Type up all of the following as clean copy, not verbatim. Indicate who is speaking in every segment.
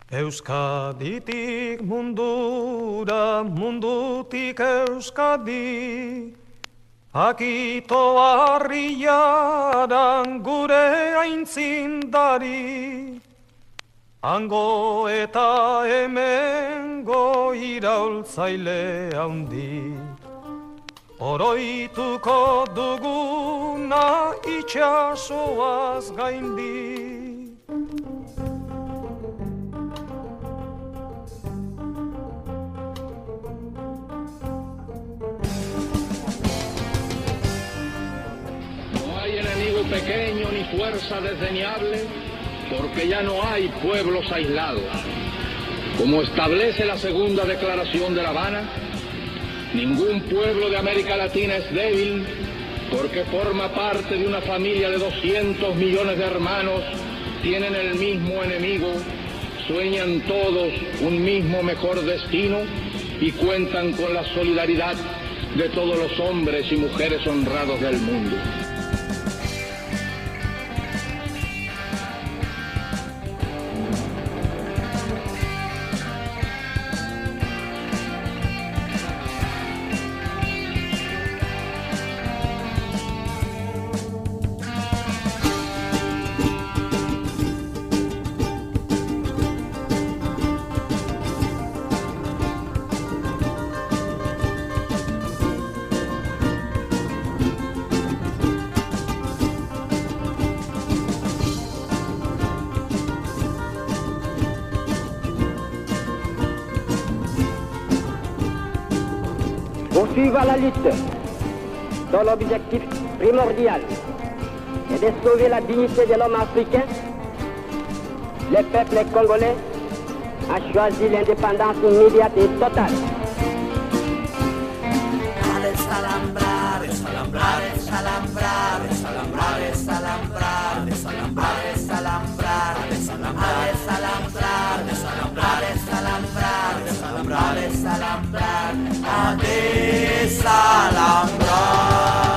Speaker 1: Euskaditik mundura, mundutik Euskadi, akito harriaran gure aintzindari, hango eta hemengo iraultzaile handi, oroituko duguna itxasoaz gaindi.
Speaker 2: Pequeño ni fuerza desdeñable, porque ya no hay pueblos aislados. Como establece la segunda declaración de La Habana, ningún pueblo de América Latina es débil, porque forma parte de una familia de 200 millones de hermanos, tienen el mismo enemigo, sueñan todos un mismo mejor destino y cuentan con la solidaridad de todos los hombres y mujeres honrados del mundo.
Speaker 3: Poursuivre la lutte dont l'objectif primordial est de sauver la dignité de l'homme africain, le peuple congolais a choisi l'indépendance immédiate et totale.
Speaker 4: A desalambrar, desalambrar, desalambrar, desalambrar, desalambrar, desalambrar, desalambrar, desalambrar, desalambrar, desalambrar, desalambrar, desalambrar, desalambrar, a desalambrar.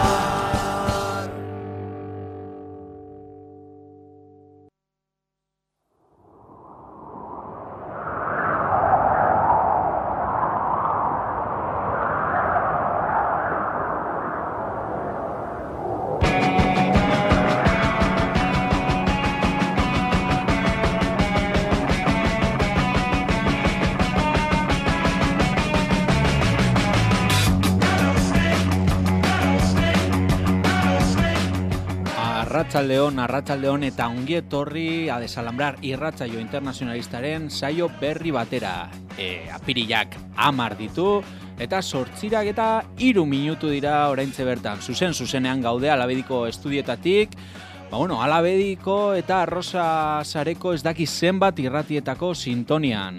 Speaker 5: Arratsaldeon eta ongi etorri A Desalambrar irratsaio internazionalistaren saio berri batera. Apirilak 10 ditu eta 8 eta 3 minutu dira oraintze bertan. Zuzenean gaude Alabediko estudietatik. Alabediko eta Arrosa Sareko ez daki zenbat irratietako sintonian.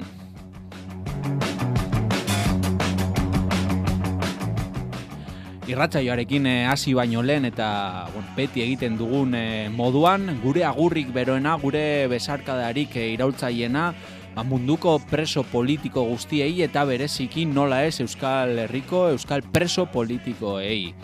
Speaker 5: Irratsaioarekin hasi baino lehen eta beti egiten dugun moduan, gure agurrik beroena, gure besarkadarik iraultzaiena, munduko preso politiko guztiei eta bereziki nola ez Euskal Herriko Euskal preso politikoei.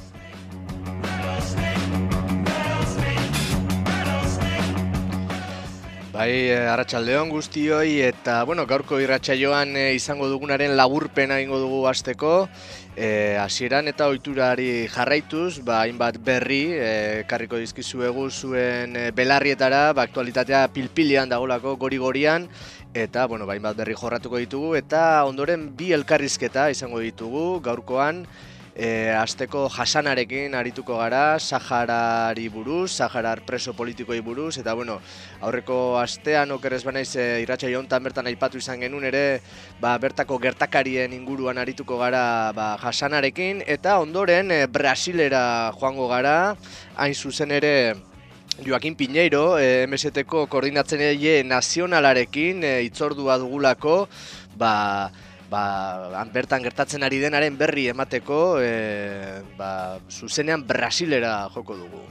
Speaker 6: Arratsaldeon guztioi eta gaurko irratsaioan izango dugunaren laburpena egingo dugu hasteko. Hasieran eta ohiturari jarraituz, hainbat berri ekarriko dizkizuegu zuen belarrietara, aktualitatea pilpilean dagolako gori-gorian eta hainbat berri jorratuko ditugu eta ondoren bi elkarrizketa izango ditugu gaurkoan. Hasteko Hasanarekin arituko gara, Saharari buruz, Saharar preso politikoei buruz, eta aurreko astean okerrez banaiz irratsaio honetan bertan aipatu izan genuen ere, bertako gertakarien inguruan arituko gara Hasanarekin, eta ondoren Brasilera joango gara, hain zuzen ere Joaquin Piñeiro, MST-ko koordinatzaile nazionalarekin hitzordua dugulako, bertan gertatzen ari denaren berri emateko, zuzenean Brasilera joko dugu.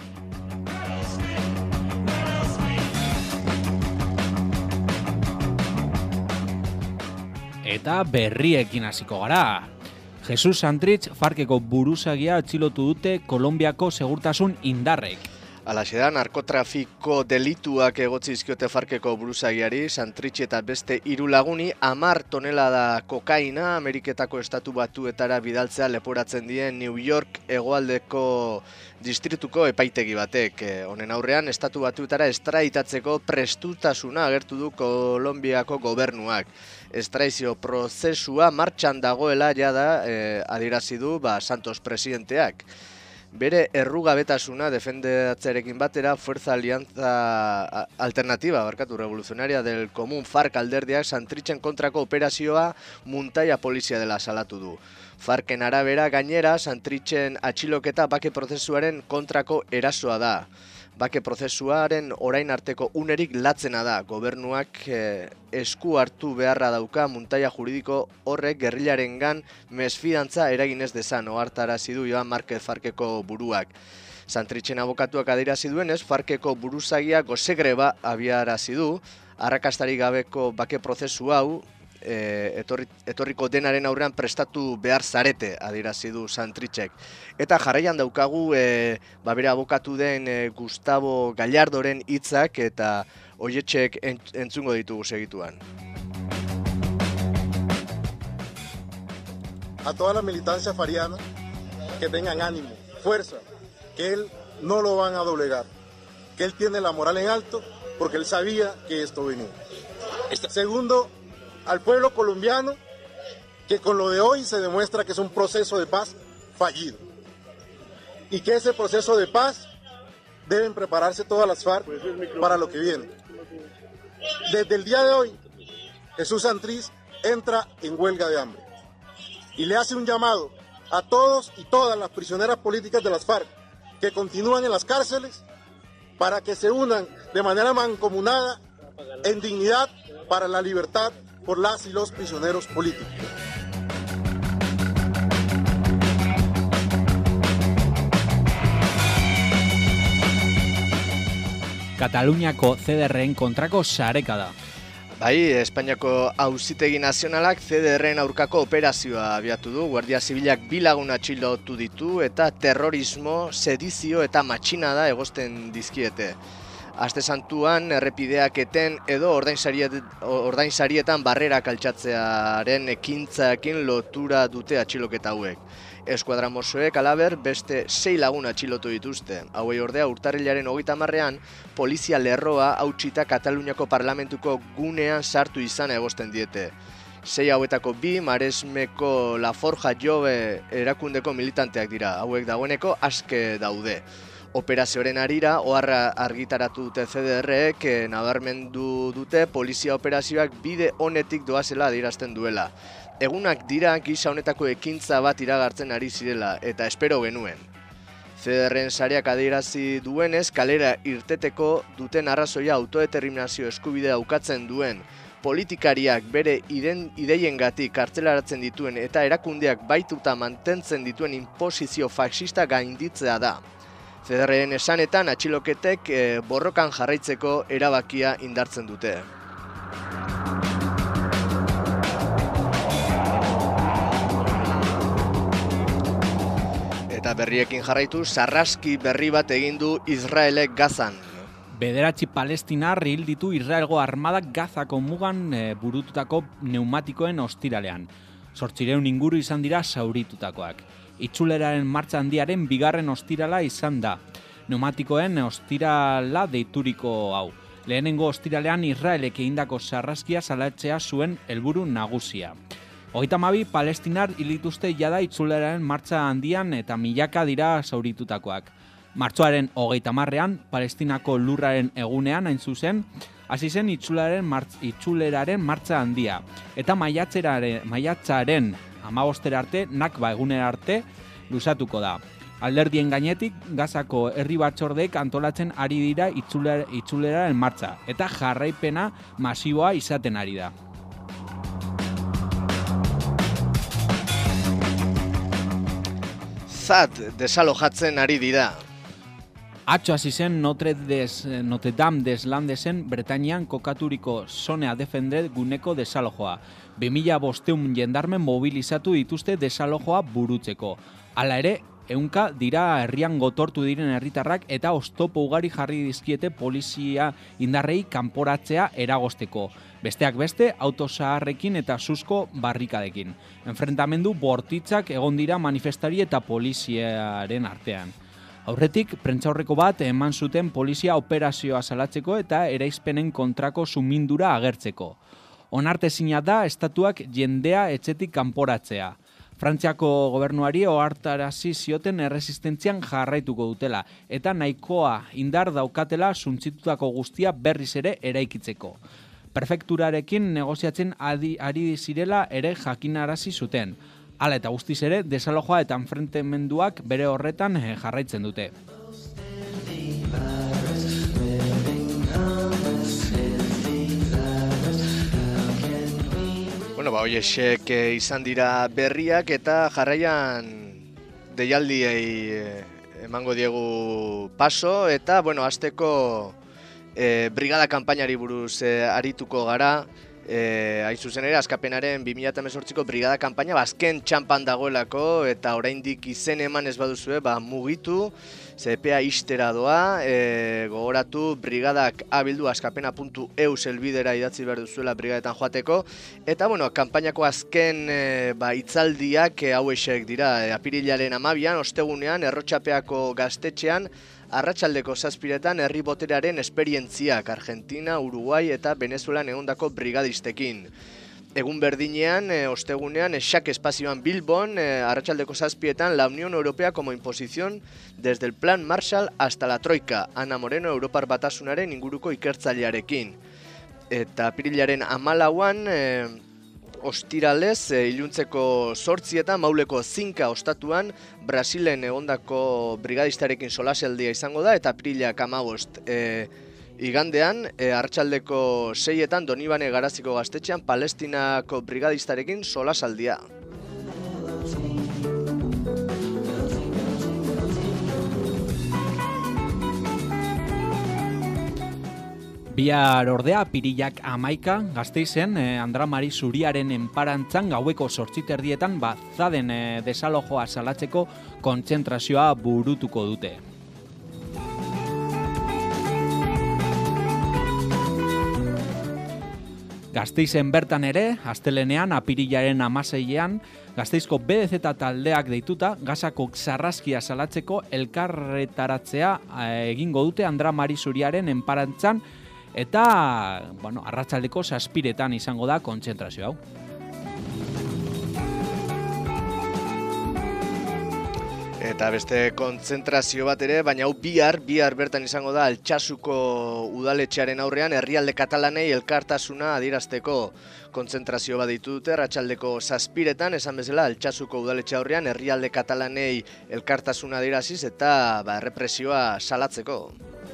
Speaker 5: Eta berriekin hasiko gara. Jesus Santrich Farkeko buruzagia atxilotu dute Kolonbiako segurtasun indarrek.
Speaker 6: Alaxe da, narkotrafiko delituak egotzi dizkiote Farkeko buruzagiari, Santrich eta beste 3 laguni 10 tonelada kokaina Ameriketako estatu batuetara bidaltzea leporatzen dien New York hegoaldeko distrituko epaitegi batek. Honen aurrean, estatu batuetara estraditatzeko prestutasuna agertu du Kolonbiako gobernuak. Estradizio prozesua martxan dagoela jada adierazi du Santos presidenteak. Bere errugabetasuna defendatzearekin batera Fuerza Alianza Alternativa, revolucionaria del Común FARC alderdiak Santrichen kontrako operazioa muntaia polizia dela salatu du. FARCen arabera gainera Santrichen atxiloketa bake prozesuaren kontrako erasoa da. Bake prozesuaren orain arteko unerik latzena da. Gobernuak esku hartu beharra dauka muntaia juridiko horrek gerrilarengan mesfidantza eraginez dezan, ohartarazi du Joan Marquez Farkeko buruak. Santrichen abokatuak adierazi duenez, Farkeko buruzagia gozegreba abiarazi du, arrakastarik gabeko bake prozesu hau etorriko denaren aurrean prestatu behar zarete, adierazi du Santrichek. Eta jarraian daukagu bere abokatu den Gustavo Gallardoren hitzak eta hoietxek entzungo ditugu segituan.
Speaker 7: A toda la militancia fariana que tengan ánimo, fuerza, que él no lo van a doblegar, que él tiene la moral en alto porque él sabía que esto venía. Segundo, al pueblo colombiano, que con lo de hoy se demuestra que es un proceso de paz fallido y que ese proceso de paz deben prepararse todas las FARC para lo que viene. Desde el día de hoy, Jesús Santrich entra en huelga de hambre y le hace un llamado a todos y todas las prisioneras políticas de las FARC que continúan en las cárceles para que se unan de manera mancomunada en dignidad para la libertad por las y los prisioneros políticos.
Speaker 5: Kataluniako CDR-en kontrako sareka da.
Speaker 6: Bai, Espainiako Auzitegi Nazionalak CDR-en aurkako operazioa abiatu du. Guardia Zibilak 2 lagun atxilotu ditu eta terrorismo, sedizio eta matxinada egozten dizkiete. Aste santuan errepideak eten edo ordainsarietan barrerak altxatzearen ekintzaekin lotura dute atxiloketa hauek. Eskuadramosoek alaber beste 6 lagun atxilotu dituzte. Hauei ordea urtarrilaren 30ean polizia lerroa hautsita Kataluniako parlamentuko gunean sartu izana egozten diete. 6 hauetako 2 Maresmeko La Forja Jove erakundeko militanteak dira. Hauek dagoeneko aske daude. Operazioaren harira, oharra argitaratu dute CDR-ek, nabarmendu dute polizia operazioak bide honetik doazela adierazten duela. Egunak dira gisa honetako ekintza bat iragartzen ari zirela, eta espero genuen. CDR-en sareak adierazi duenez, kalera irteteko duten arrazoia autodeterminazio eskubidea ukatzen duen politikariak bere ideiengatik kartzelaratzen dituen eta erakundeak baituta mantentzen dituen inposizio faxista gainditzea da. CDR-en esanetan atxiloketek borrokan jarraitzeko erabakia indartzen dute. Eta berriekin jarraitu, sarraski berri bat egin du Israelek Gazan.
Speaker 5: 9 palestinar hil ditu Israelgo armadak Gazako mugan burututako pneumatikoen ostiralean. 800 inguru izan dira zauritutakoak. Itzuleraren martxa handiaren 2. ostirala izan da. Pneumatikoen ostirala deituriko hau. Lehenengo ostiralean Israelek egindako sarraskia salatzea zuen helburu nagusia. 32 palestinar hil dituzte jada itzuleraren martxa handian eta milaka dira zauritutakoak. Martxoaren 30ean, Palestinako lurraren egunean hain zuzen, hasi zen itzuleraren martxa handia. Eta maiatzaren 15 arte, Nakba egunera arte, luzatuko da. Alderdien gainetik, Gazako herri batzordeek antolatzen ari dira itzuleraren martxa, eta jarraipena masiboa izaten ari da.
Speaker 6: Desalojatzen ari dira.
Speaker 5: Atzo hasi zen Notre Dame des Landesen Bretainian kokaturiko Zonea Defender guneko desalojoa. 2500 jendarme mobilizatu dituzte desalojoa burutzeko. Hala ere, ehunka dira herrian gotortu diren herritarrak eta oztopo ugari jarri dizkiete polizia indarrei kanporatzea eragozteko. Besteak beste, autosaharrekin eta suzko barrikadekin. Enfrentamendu bortitzak egon dira manifestari eta poliziaren artean. Aurretik, prentsaurreko bat eman zuten polizia operazioa salatzeko eta eraizpenen kontrako sumindura agertzeko. Onartezina da estatuak jendea etxetik kanporatzea. Frantziako gobernuari ohartarazi zioten erresistentzian jarraituko dutela eta nahikoa indar daukatela suntzitutako guztia berriz ere eraikitzeko. Prefekturarekin negoziatzen ari zirela ere jakinarazi zuten. Hala eta guztiz ere, desalojoa eta enfrentamenduak bere horretan jarraitzen dute.
Speaker 6: Hoiesek izan dira berriak eta jarraian deialdiei emango diegu paso eta, hasteko brigada kanpainari buruz arituko gara. Hain zuzen ere, Askapenaren 2018ko brigada kanpaina azken txampan dagoelako eta oraindik izen eman ez baduzue mugitu, epea ixtera doa, gogoratu brigadak abildu askapena.eu helbidera idatzi behar duzuela brigadetan joateko eta kanpainako azken hitzaldiak hauexek dira. Apirilaren 12an, ostegunean, Errotxapeako gaztetxean arratsaldeko 7etan herri boterearen esperientziak Argentina, Uruguai eta Venezuelan egondako brigadistekin. Egun berdinean, ostegunean, Esak espazioan Bilbon, arratsaldeko 7etan la Unión Europea como imposición desde el Plan Marshall hasta la Troika, Ana Moreno Europar Batasunaren inguruko ikertzailearekin. Eta apirilaren 14an, ostiralez, iluntzeko 8etan Mauleko Zinka ostatuan Brasilen egondako brigadistarekin solasaldia izango da eta apirilak 15 igandean arratsaldeko 6etan Donibane Garaziko gaztetxean Palestinako brigadistarekin solasaldia.
Speaker 5: Bihar ordea apirilak 11 Gasteizen Andra Mari Zuriaren enparantzan gaueko 8:30 zaden desalojoa salatzeko kontzentrazioa burutuko dute. Gasteizen bertan ere, astelenean apirilaren 16ean, Gasteizko BDZ taldeak deituta Gazako sarraskia salatzeko elkarretaratzea egingo dute Andra Mari Zuriaren enparantzan eta, arratsaldeko 7etan izango da kontzentrazio hau.
Speaker 6: Eta beste kontzentrazio bat ere, baina hau bihar bertan izango da Altsasuko udaletxearen aurrean herrialde katalanei elkartasuna adierazteko kontzentrazio bat ditu dute arratsaldeko 7etan, esan bezala Altsasuko udaletxe aurrean herrialde katalanei elkartasuna adieraziz eta errepresioa salatzeko.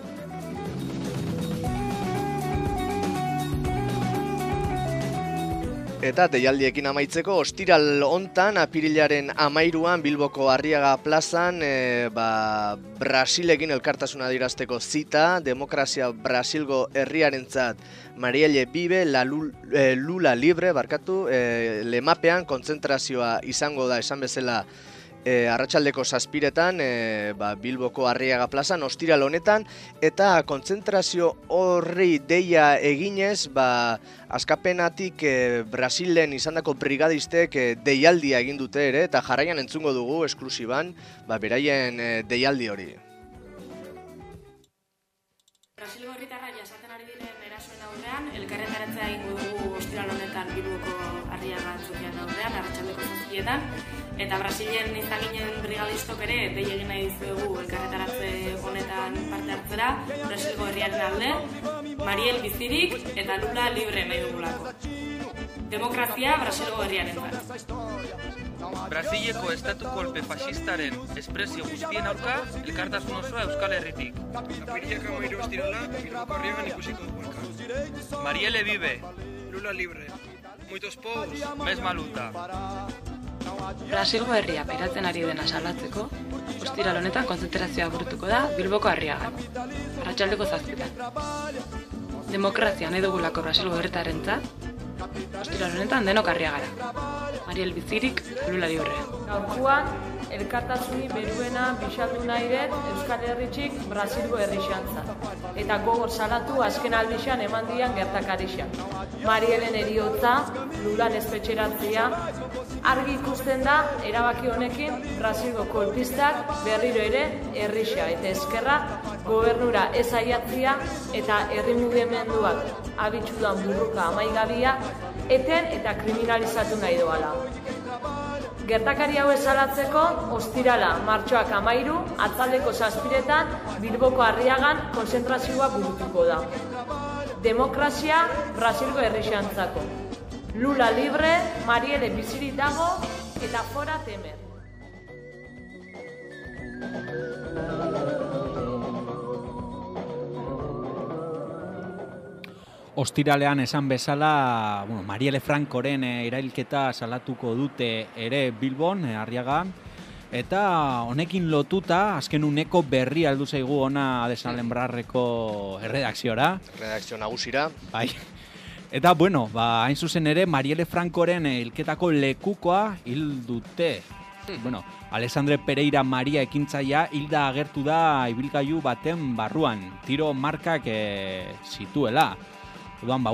Speaker 6: Eta deialdiekin amaitzeko, ostiral hontan, apirilaren 13an Bilboko Arriaga plazan, Brasilekin elkartasuna adierazteko zita, Demokrazia Brasilgo herriarentzat Marielle Vive, Lula Libre, lemapean kontzentrazioa izango da, esan bezala, arratsaldeko 7etan Bilboko Arriaga plazan, ostiral honetan, eta kontzentrazio horri deia eginez, Askapenatik Brasilen izandako brigadistek deialdia egin dute ere, eta jarraian entzungo dugu esklusiban beraien deialdi hori.
Speaker 8: Brasilgo herritarra jasaten ari diren erasoen aurrean, elkarretaratzea egingo dugu ostiral honetan Bilboko Arriaga antzokian aurrean, arratsaldeko 7etan, eta Brasilen izan ginen brigadistok ere dei egin nahi dizuegu elkarretaratze honetan parte hartzera, Brasilgo herriaren alde, Mariel bizirik eta Lula libre nahi dugulako. Demokrazia Brasilgo herriarentzat.
Speaker 9: Brasileko estatu kolpe fascistaren espresio guztien aurka elkartasun osoa Euskal Herritik.
Speaker 10: Apirilak 13 ostirala, Bilboko Arriagan ikusiko dugu elkar.
Speaker 9: Marielle Vive,
Speaker 10: Lula libre. Muitos povos.
Speaker 9: Mesma luta.
Speaker 8: Brasilgo herria pairatzen ari dena salatzeko, ostiral honetan kontzentrazioa burutuko da Bilboko Arriagan, arratsaldeko 7etan. Demokrazia nahi dugulako Brasilgo herritarentzat, ostiral honetan denok Arriagara.
Speaker 11: Mariel Bizirik, Lula Libre.
Speaker 12: Gaurkoan, elkartasuni beruena bixaldu nahi dut Euskal Herritxik Brasilgo herrixantzat. Eta gogor salatu azken aldixan eman dian gertakarixan. Marielen eriotza, Lulan espetxeratzea, argi ikusten da erabaki honekin Brasilgo kolpistak berriro ere herrixa eta eskerra gobernura ez aiatzia eta herri mugimenduak abitxudan burruka amaigabia eten eta kriminalizatu nahi doala. Gertakari hau esalatzeko, ostirala, martxoak 13, atzaldeko 7 Bilboko Arriagan konzentrazioa burutuko da. Demokrazia Brasilgo herrixantzako. Lula libre, Mariele bizirik dago eta fora temer.
Speaker 5: Ostiralean esan bezala, Marielle Francoren erailketa salatuko dute ere Bilbon, Arriagan, eta honekin lotuta, azken uneko berri aldu zaigu ona Adesalambrarreko erredakziora.
Speaker 6: Redakzio nagusira.
Speaker 5: Bai. Eta, hain zuzen ere, Marielle Francoren hilketako lekukoa hil dute. Alessandre Pereira Maria ekintzaia hilda agertu da ibilgailu baten barruan, tiro markak zituela. Orduan,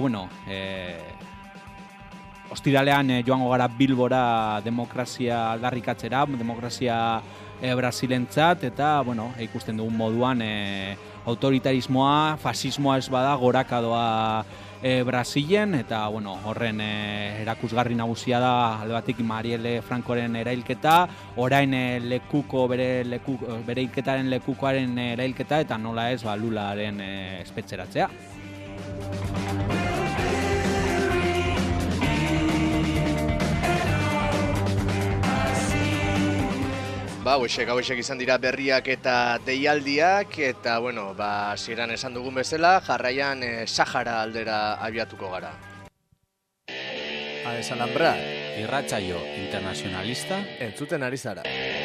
Speaker 5: ostiralean joango gara Bilbora demokrazia aldarrikatzera, demokrazia brasilentzat, eta, ikusten dugun moduan autoritarismoa, fasismoa ez bada gorakadoa Brasilen, eta, horren erakusgarri nagusia da alde batik Marielle Francoren erailketa, orain bere hilketaren lekukoaren erailketa, eta nola ez Lularen espetxeratzea.
Speaker 6: Hauexek izan dira berriak eta deialdiak, eta, hasieran esan dugun bezala, jarraian Sahara aldera abiatuko gara.
Speaker 5: Adesalambrar, irratsaio internazionalista,
Speaker 6: entzuten ari zara.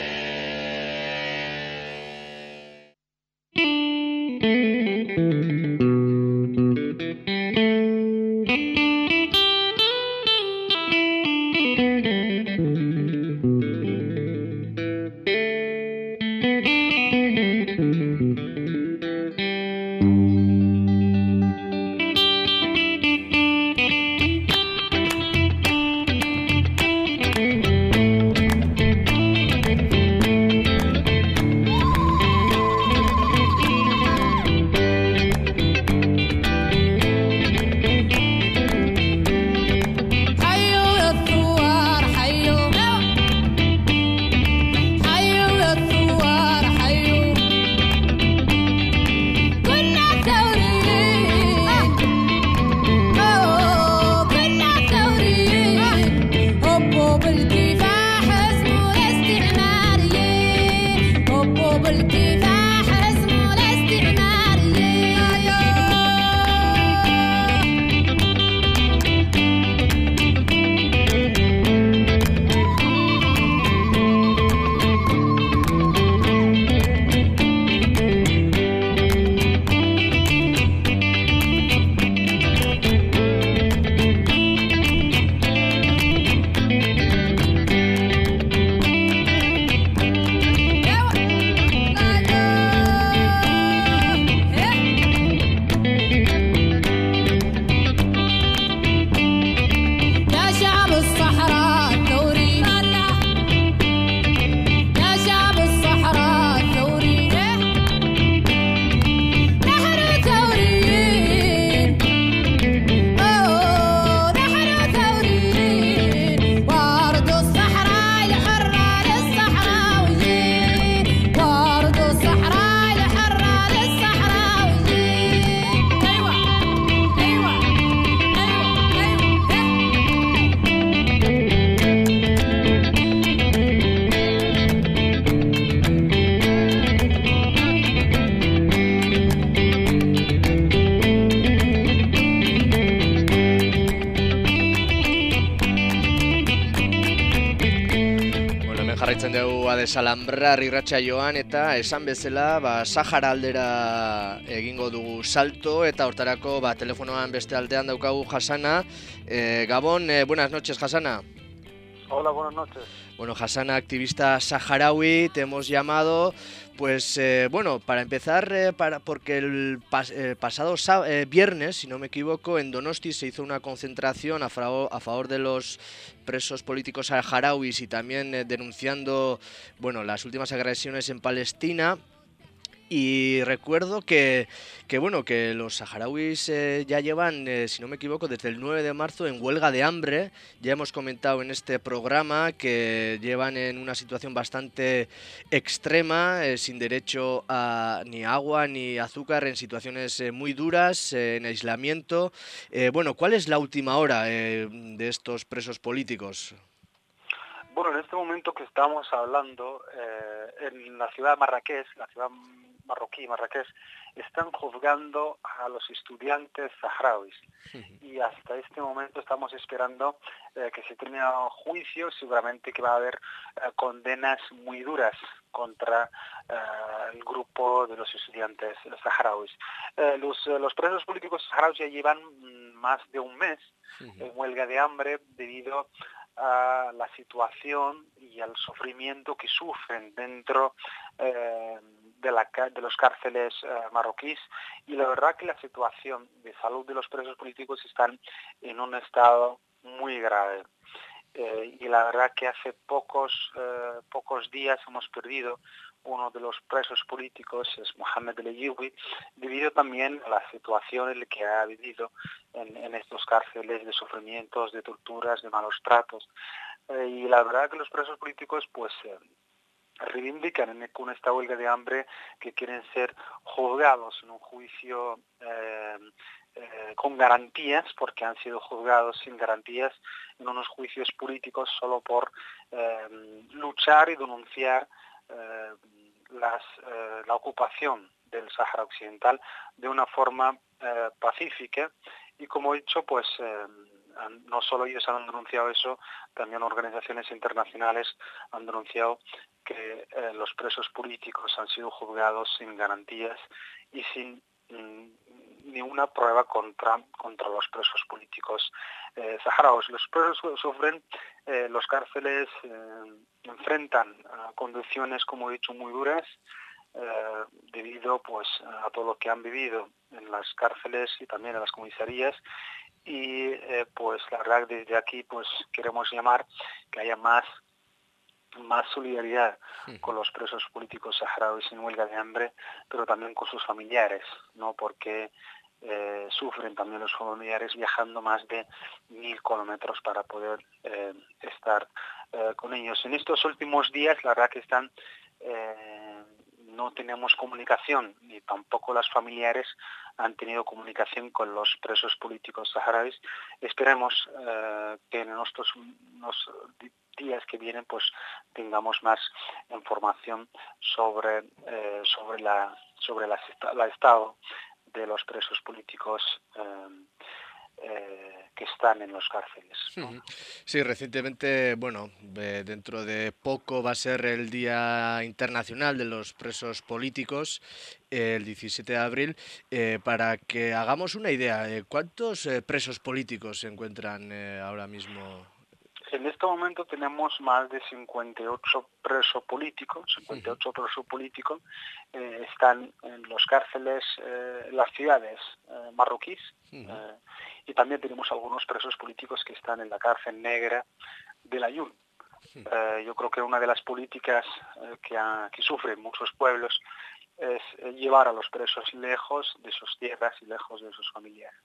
Speaker 6: jarraitzen dugu Adesalambrar irratsaioan eta esan bezala Sahara aldera egingo dugu salto eta hortarako telefonoan beste aldean daukagu Hasana. Gabon, buenas noches Hasana.
Speaker 13: Hola, buenas noches.
Speaker 6: Bueno, Hassan, activista saharaui, te hemos llamado, pues bueno, para empezar, porque el pasado viernes, si no me equivoco, en Donosti se hizo una concentración a favor de los presos políticos saharauis y también denunciando, bueno, las últimas agresiones en Palestina. Y recuerdo que los saharauis ya llevan, si no me equivoco, desde el 9 de marzo en huelga de hambre. Ya hemos comentado en este programa que llevan en una situación bastante extrema, sin derecho a ni agua ni azúcar, en situaciones muy duras, en aislamiento. Bueno, ¿cuál es la última hora de estos presos políticos?
Speaker 13: Bueno, en este momento que estamos hablando, en la ciudad de Marrakech, la ciudad marroquí, Marrakech, están juzgando a los estudiantes saharauis. Y hasta este momento estamos esperando que se termine el juicio. Seguramente que va a haber condenas muy duras contra el grupo de los estudiantes saharauis. Los presos políticos saharauis ya llevan más de un mes en huelga de hambre debido a la situación y al sufrimiento que sufren dentro de los cárceles marroquíes, y la verdad que la situación de salud de los presos políticos están en un estado muy grave. Y la verdad que hace pocos días hemos perdido uno de los presos políticos, es Mohamed El Ayoubi, debido también a la situación en la que ha vivido en estos cárceles de sufrimientos, de torturas, de malos tratos. Y la verdad que los presos políticos pues reivindican con esta huelga de hambre que quieren ser juzgados en un juicio con garantías, porque han sido juzgados sin garantías en unos juicios políticos solo por luchar y denunciar la ocupación del Sáhara Occidental de una forma pacífica. Y como he dicho, pues no solo ellos han denunciado eso, también organizaciones internacionales han denunciado que los presos políticos han sido juzgados sin garantías y sin ninguna prueba contra los presos políticos saharauis. Los presos sufren, los cárceles enfrentan condiciones, como he dicho, muy duras, debido pues a todo lo que han vivido en las cárceles y también en las comisarías. Y pues la verdad, desde aquí pues queremos llamar que haya más solidaridad con los presos políticos saharauis en huelga de hambre, pero también con sus familiares, ¿no? Porque sufren también los familiares viajando más de 1000 kilómetros para poder estar con ellos. En estos últimos días, la verdad que no tenemos comunicación, ni tampoco las familiares han tenido comunicación con los presos políticos saharauis. Esperemos que en los días que vienen pues tengamos más información sobre el estado de los presos políticos que están en los cárceles, ¿no?
Speaker 6: Sí, recientemente, bueno, dentro de poco va a ser el Día Internacional de los Presos Políticos, el 17 de abril. Para que hagamos una idea, ¿cuántos presos políticos se encuentran ahora mismo?
Speaker 13: En este momento tenemos más de 58 presos políticos. 58 presos políticos están en los cárceles, en las ciudades marroquíes, y también tenemos algunos presos políticos que están en la cárcel negra del Aaiún. Yo creo que una de las políticas que sufren muchos pueblos es llevar a los presos lejos de sus tierras y lejos de sus familiares.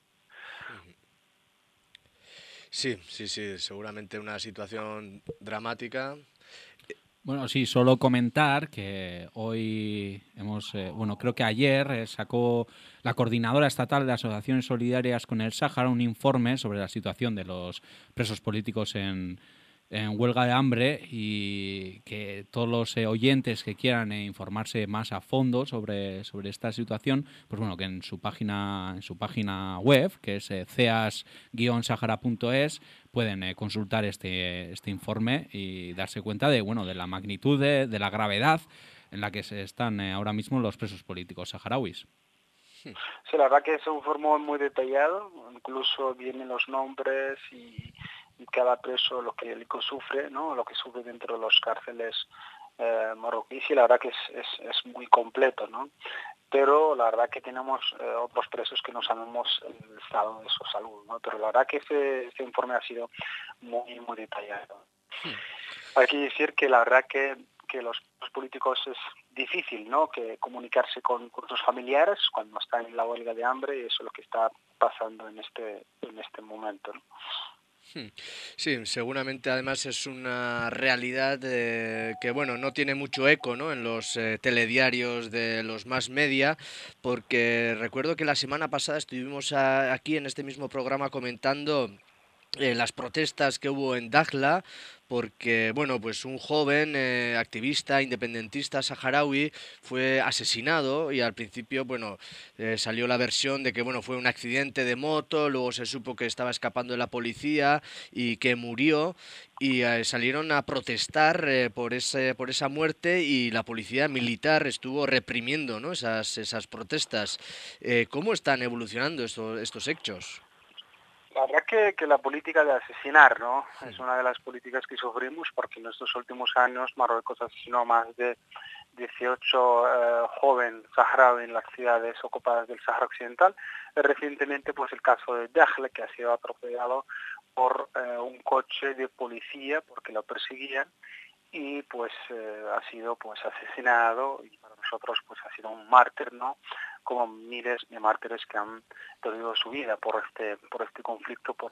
Speaker 6: Sí, seguramente una situación dramática.
Speaker 5: Bueno, sí, solo comentar que hoy creo que ayer sacó la Coordinadora Estatal de Asociaciones Solidarias con el Sáhara un informe sobre la situación de los presos políticos en huelga de hambre, y que todos los oyentes que quieran informarse más a fondo sobre esta situación, pues bueno, que en su página web, que es ceas-sahara.es, pueden consultar este informe y darse cuenta de la magnitud de la gravedad en la que se están ahora mismo los presos políticos saharauis.
Speaker 13: Sí, la verdad que es un informe muy detallado, incluso vienen los nombres y cada preso lo que sufre, ¿no? Lo que sufre dentro de los cárceles marroquíes, y la verdad que es muy completo, ¿no? Pero la verdad que tenemos otros presos que no sabemos el estado de su salud, ¿no? Pero la verdad que ese informe ha sido muy, muy detallado. Hay que decir que la verdad que los políticos es difícil, ¿no? Que comunicarse con sus familiares cuando están en la huelga de hambre, y eso es lo que está pasando en este momento, ¿no?
Speaker 6: Sí, seguramente además es una realidad que bueno, no tiene mucho eco, ¿no? En los telediarios de los más media, porque recuerdo que la semana pasada estuvimos aquí en este mismo programa comentando las protestas que hubo en Dakhla, porque bueno, pues un joven activista independentista saharaui fue asesinado, y al principio bueno, salió la versión de que bueno, fue un accidente de moto, luego se supo que estaba escapando de la policía y que murió, y salieron a protestar por esa muerte, y la policía militar estuvo reprimiendo, ¿no? esas protestas. ¿Cómo están evolucionando estos hechos?
Speaker 13: La verdad que la política de asesinar, ¿no? Es una de las políticas que sufrimos, porque en estos últimos años Marruecos asesinó más de 18 jóvenes saharauis en las ciudades ocupadas del Sahara Occidental. Recientemente, pues el caso de Dakhla, que ha sido atropellado por un coche de policía porque lo perseguían, y pues ha sido pues asesinado, y para nosotros pues ha sido un mártir, ¿no? Como miles de mártires que han perdido su vida por este conflicto, por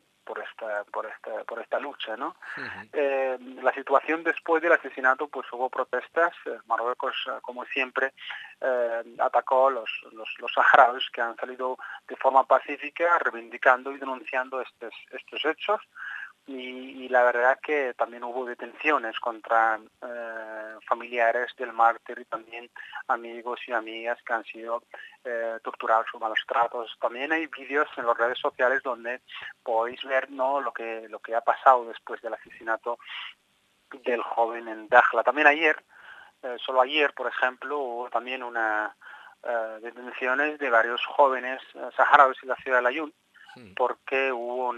Speaker 13: esta lucha, ¿no? La situación después del asesinato, pues hubo protestas. Marruecos, como siempre, atacó los saharauis que han salido de forma pacífica reivindicando y denunciando estos hechos. Y la verdad que también hubo detenciones contra familiares del mártir, y también amigos y amigas que han sido torturados o malos tratos. También hay vídeos en las redes sociales donde podéis ver, ¿no? lo que ha pasado después del asesinato del joven en Dakhla. También ayer, solo ayer, por ejemplo, hubo también una detenciones de varios jóvenes saharauis en la ciudad de Layún, porque hubo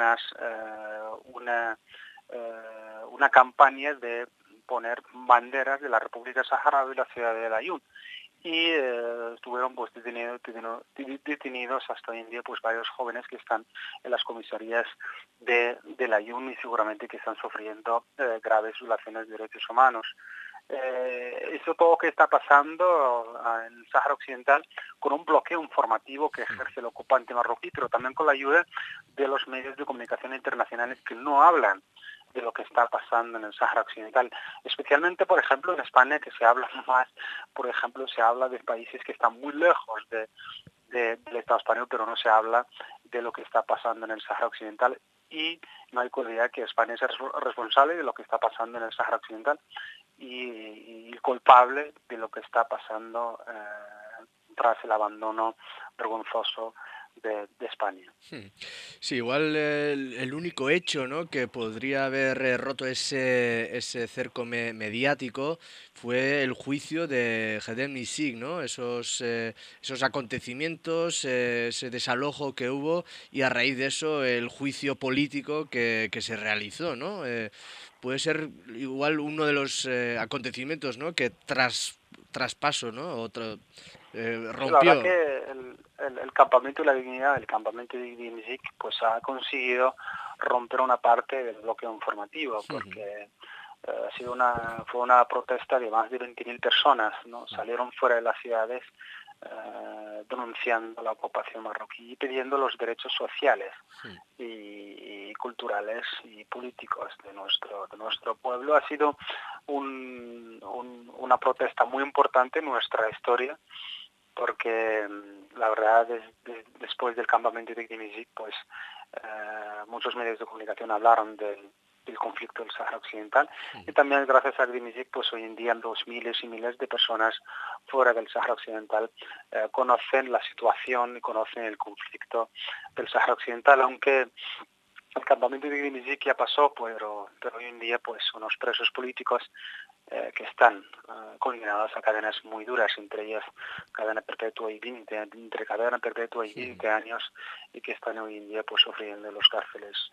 Speaker 13: una campaña de poner banderas de la República Saharaui en la ciudad de Layún, y estuvieron pues detenidos hasta hoy en día pues varios jóvenes que están en las comisarías de Layún, y seguramente que están sufriendo graves violaciones de derechos humanos. Eso todo que está pasando en el Sahara Occidental, con un bloqueo informativo que ejerce el ocupante marroquí, pero también con la ayuda de los medios de comunicación internacionales que no hablan de lo que está pasando en el Sahara Occidental. Especialmente, por ejemplo, en España, que se habla más, por ejemplo, se habla de países que están muy lejos del Estado español, pero no se habla de lo que está pasando en el Sahara Occidental. Y no hay que olvidar que España es responsable de lo que está pasando en el Sahara Occidental, y culpable de lo que está pasando tras el abandono vergonzoso de España.
Speaker 6: Sí, igual el único hecho, ¿no?, que podría haber roto ese cerco mediático fue el juicio de Hedem Nisig, ¿no? Esos acontecimientos, ese desalojo que hubo, y a raíz de eso el juicio político que se realizó, ¿no? Puede ser igual uno de los acontecimientos, ¿no?, que traspaso, ¿no?, rompió.
Speaker 13: Sí, la verdad que el campamento de la dignidad, el campamento de Nisig, pues ha conseguido romper una parte del bloqueo informativo, porque fue una protesta de más de 20.000 personas, ¿no? Salieron fuera de las ciudades denunciando la ocupación marroquí y pidiendo los derechos sociales y culturales y políticos de nuestro pueblo. Ha sido una protesta muy importante en nuestra historia, porque la verdad después del campamento de Nisig, pues muchos medios de comunicación hablaron del conflicto del Sahara Occidental, y también gracias a Nisig, pues hoy en día los miles y miles de personas fuera del Sahara Occidental conocen la situación y conocen el conflicto del Sahara Occidental, aunque el campamento de Nisig ya pasó, pero hoy en día pues unos presos políticos que están condenados a cadenas muy duras, entre ellas cadena perpetua y 20 años, y que están hoy en día pues sufriendo en los cárceles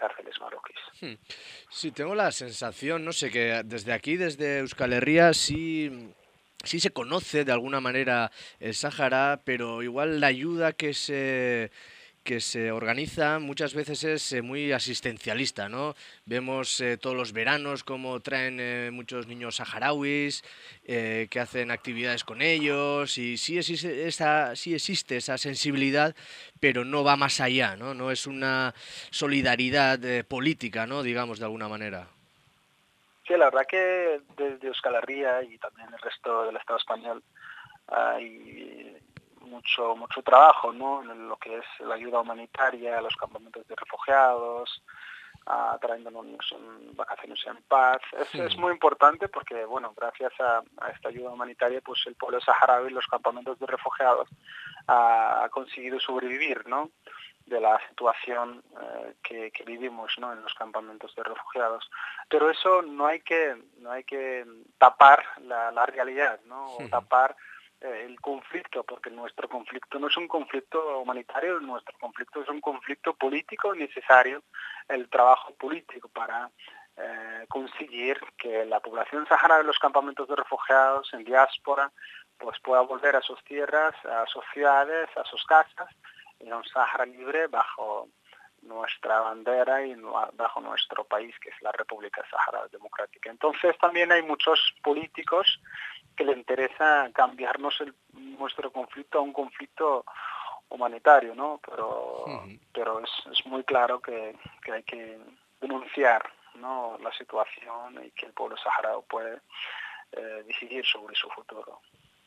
Speaker 13: cárceles marroquíes.
Speaker 6: Sí, tengo la sensación, no sé, que desde aquí, desde Euskal Herria, sí se conoce de alguna manera el Sáhara, pero igual la ayuda que se organiza muchas veces es muy asistencialista, ¿no? Vemos todos los veranos cómo traen muchos niños saharauis, que hacen actividades con ellos, y sí existe esa sensibilidad, pero no va más allá, ¿no? No es una solidaridad política, ¿no? Digamos, de alguna manera.
Speaker 13: Sí, la verdad que desde Euskal Herria y también el resto del Estado español hay mucho trabajo, ¿no? En lo que es la ayuda humanitaria, los campamentos de refugiados, trayéndonos en vacaciones en paz. Es muy importante porque, bueno, gracias a esta ayuda humanitaria, pues el pueblo saharaui, los campamentos de refugiados, ha conseguido sobrevivir, ¿no? De la situación que vivimos, ¿no? En los campamentos de refugiados. Pero eso no hay que tapar la realidad, ¿no? O tapar el conflicto, porque nuestro conflicto no es un conflicto humanitario, nuestro conflicto es un conflicto político necesario, el trabajo político para conseguir que la población saharaui de los campamentos de refugiados en diáspora pues pueda volver a sus tierras, a sus ciudades, a sus casas, en un Sahara libre bajo nuestra bandera y bajo nuestro país, que es la República Saharaui Democrática. Entonces también hay muchos políticos que le interesa cambiarnos nuestro conflicto a un conflicto humanitario, ¿no? Pero es muy claro que hay que denunciar, ¿no? La situación y que el pueblo saharaui puede decidir sobre su futuro.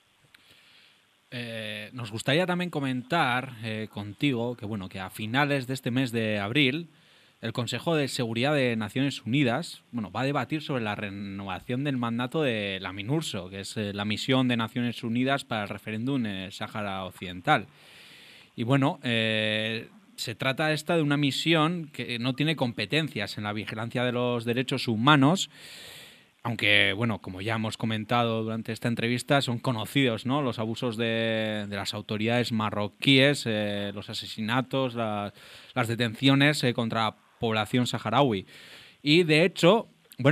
Speaker 5: Nos gustaría también comentar contigo que a finales de este mes de abril el Consejo de Seguridad de Naciones Unidas va a debatir sobre la renovación del mandato de la MINURSO, que es la misión de Naciones Unidas para el referéndum en el Sáhara Occidental. Y se trata de una misión que no tiene competencias en la vigilancia de los derechos humanos, aunque, como ya hemos comentado durante esta entrevista, son conocidos, ¿no?, los abusos de las autoridades marroquíes, los asesinatos, las detenciones contra la población saharaui. Y, de hecho,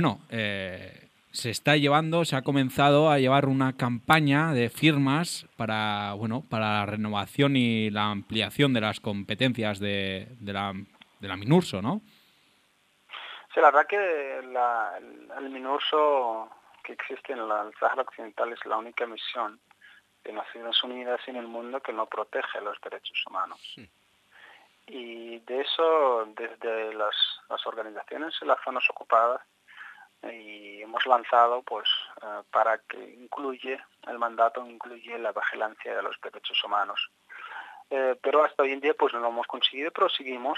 Speaker 5: se ha comenzado a llevar una campaña de firmas para la renovación y la ampliación de las competencias de la MINURSO, ¿no?
Speaker 13: Sí, la verdad que el MINURSO que existe en el Sáhara Occidental es la única misión de Naciones Unidas en el mundo que no protege los derechos humanos. Sí. Y de eso, desde las organizaciones en las zonas ocupadas, y hemos lanzado para que el mandato incluye la vigilancia de los derechos humanos. Pero hasta hoy en día no lo hemos conseguido, pero seguimos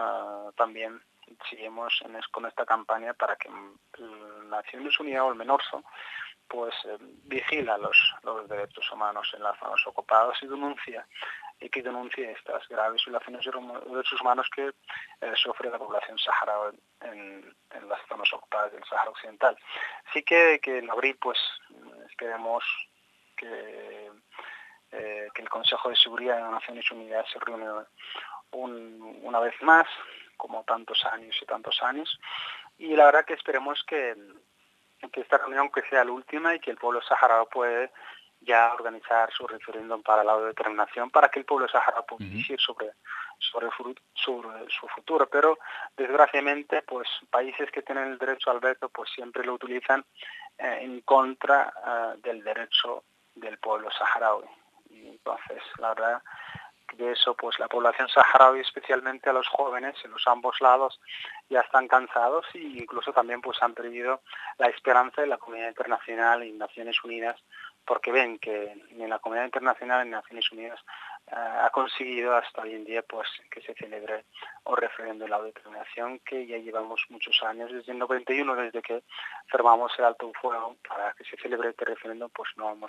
Speaker 13: con esta campaña para que Naciones Unidas o el MINURSO vigila los derechos humanos en las zonas ocupadas y denuncie estas graves violaciones de derechos humanos que sufre la población saharaui en las zonas ocupadas del Sáhara Occidental. Así que en abril esperemos que el Consejo de Seguridad de las Naciones Unidas se reúne una vez más, como tantos años, y la verdad que esperemos que esta reunión que sea la última y que el pueblo saharaui puede ya organizar su referéndum para la autodeterminación, para que el pueblo saharaui pueda decidir sobre su futuro. Pero desgraciadamente países que tienen el derecho al veto siempre lo utilizan en contra del derecho del pueblo saharaui. Y entonces la verdad de eso la población saharaui, especialmente a los jóvenes en los ambos lados, ya están cansados e incluso también han perdido la esperanza en la comunidad internacional y Naciones Unidas, porque ven que ni la comunidad internacional ni Naciones Unidas ha conseguido hasta hoy en día que se celebre un referéndum de la autodeterminación, que ya llevamos muchos años, desde el 91, desde que firmamos el alto fuego para que se celebre este referéndum, no hemos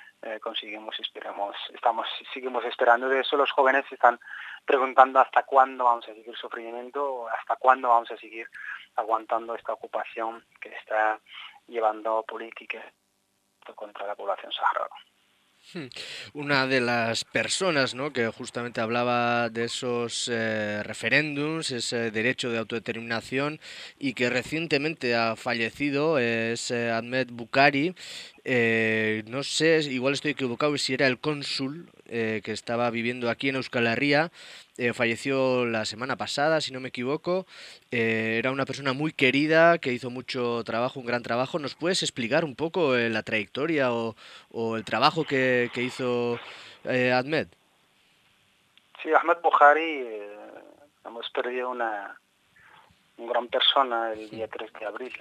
Speaker 13: seguimos esperando. De eso los jóvenes se están preguntando hasta cuándo vamos a seguir sufrimiento, hasta cuándo vamos a seguir aguantando esta ocupación que está llevando política contra la población saharaui.
Speaker 6: Una de las personas, ¿no?, que justamente hablaba de esos referéndums, ese derecho de autodeterminación, y que recientemente ha fallecido, es Ahmed Bukhari. No sé, igual estoy equivocado, si era el cónsul que estaba viviendo aquí en Euskal Herria. Falleció la semana pasada, si no me equivoco. Era una persona muy querida, que hizo mucho trabajo, un gran trabajo. ¿Nos puedes explicar un poco la trayectoria o el trabajo que hizo Ahmed?
Speaker 13: Sí, Ahmed Bukhari, hemos perdido una gran persona el día 3 de abril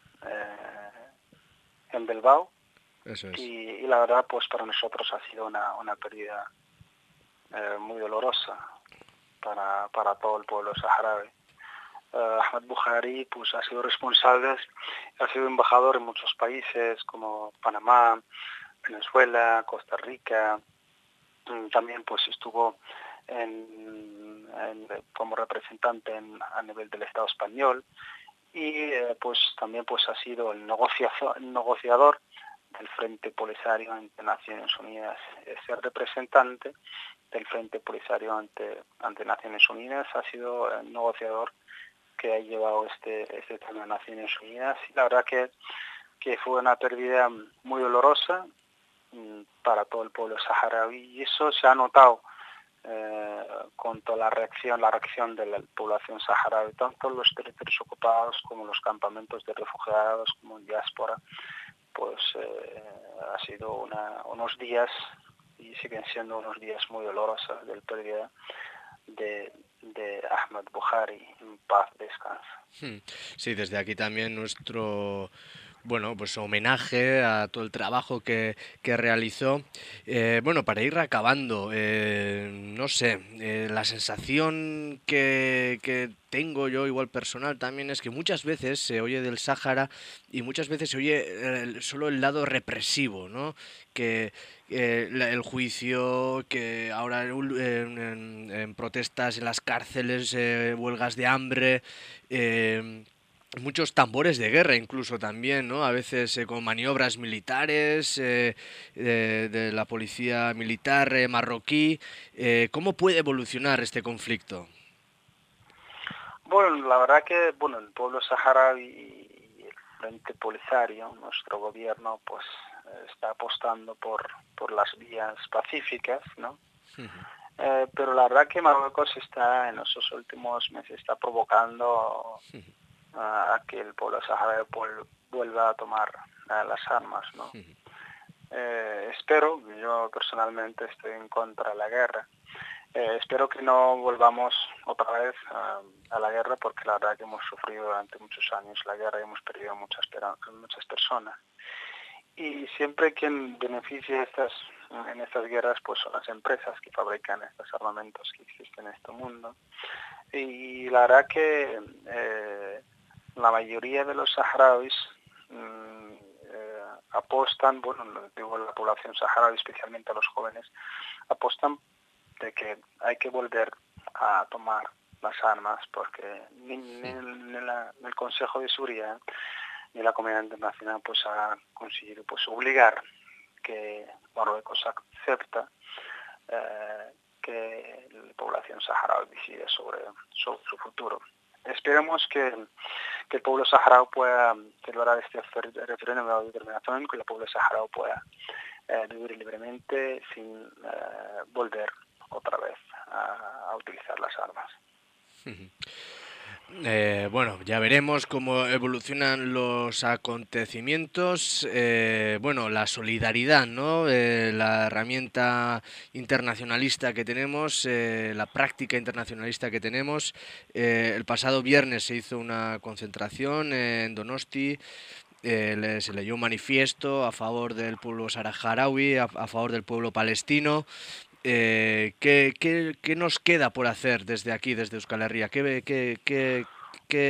Speaker 13: en Bilbao.
Speaker 6: Eso es.
Speaker 13: Y la verdad, pues para nosotros ha sido una pérdida muy dolorosa para todo el pueblo saharaui. Ahmed Bukhari pues ha sido responsable, ha sido embajador en muchos países como Panamá, Venezuela, Costa Rica. También pues estuvo como representante a nivel del Estado español, y pues también pues ha sido el negociador del Frente Polisario ante Naciones Unidas. Ser representante del Frente Polisario ante Naciones Unidas, ha sido el negociador que ha llevado este tema a Naciones Unidas, y la verdad que fue una pérdida muy dolorosa para todo el pueblo saharaui, y eso se ha notado con toda la reacción de la población saharaui, tanto en los territorios ocupados como en los campamentos de refugiados, como en diáspora. Pues ha sido unos días, y siguen siendo unos días muy dolorosos, del pérdida de Ahmed Bukhari. En paz descansa.
Speaker 6: Sí, desde aquí también nuestro pues homenaje a todo el trabajo que realizó. Para ir acabando, no sé, la sensación que tengo yo, igual personal también, es que muchas veces se oye del Sáhara y muchas veces se oye solo el lado represivo, ¿no? Que el juicio, que ahora en protestas en las cárceles, huelgas de hambre, muchos tambores de guerra incluso también, ¿no? A veces con maniobras militares de la policía militar marroquí. ¿Cómo puede evolucionar este conflicto?
Speaker 13: Bueno, la verdad que el pueblo saharaui y el Frente Polisario, nuestro gobierno, pues está apostando por las vías pacíficas, ¿no? Pero la verdad que Marruecos en esos últimos meses está provocando a que el pueblo saharaui vuelva a tomar las armas, ¿no? Yo personalmente estoy en contra de la guerra. Espero que no volvamos otra vez a la guerra, porque la verdad que hemos sufrido durante muchos años la guerra y hemos perdido muchas personas. Y siempre quien beneficia en estas guerras pues son las empresas que fabrican estos armamentos que existen en este mundo. Y la verdad que la mayoría de los saharauis apostan, la población saharaui, especialmente los jóvenes, apostan de que hay que volver a tomar las armas, porque ni el Consejo de Seguridad ni la comunidad internacional pues ha conseguido pues obligar que Marruecos acepta que la población saharaui decida sobre su futuro. Esperemos que el pueblo saharaui pueda celebrar este referéndum de autodeterminación, que el pueblo saharaui pueda vivir libremente sin volver otra vez a utilizar las armas.
Speaker 6: Ya veremos cómo evolucionan los acontecimientos. La solidaridad, ¿no? La herramienta internacionalista que tenemos, la práctica internacionalista que tenemos. El pasado viernes se hizo una concentración en Donosti. Se leyó un manifiesto a favor del pueblo saharaui, a favor del pueblo palestino. ¿Qué nos queda por hacer desde aquí, desde Euskal Herria? ¿Qué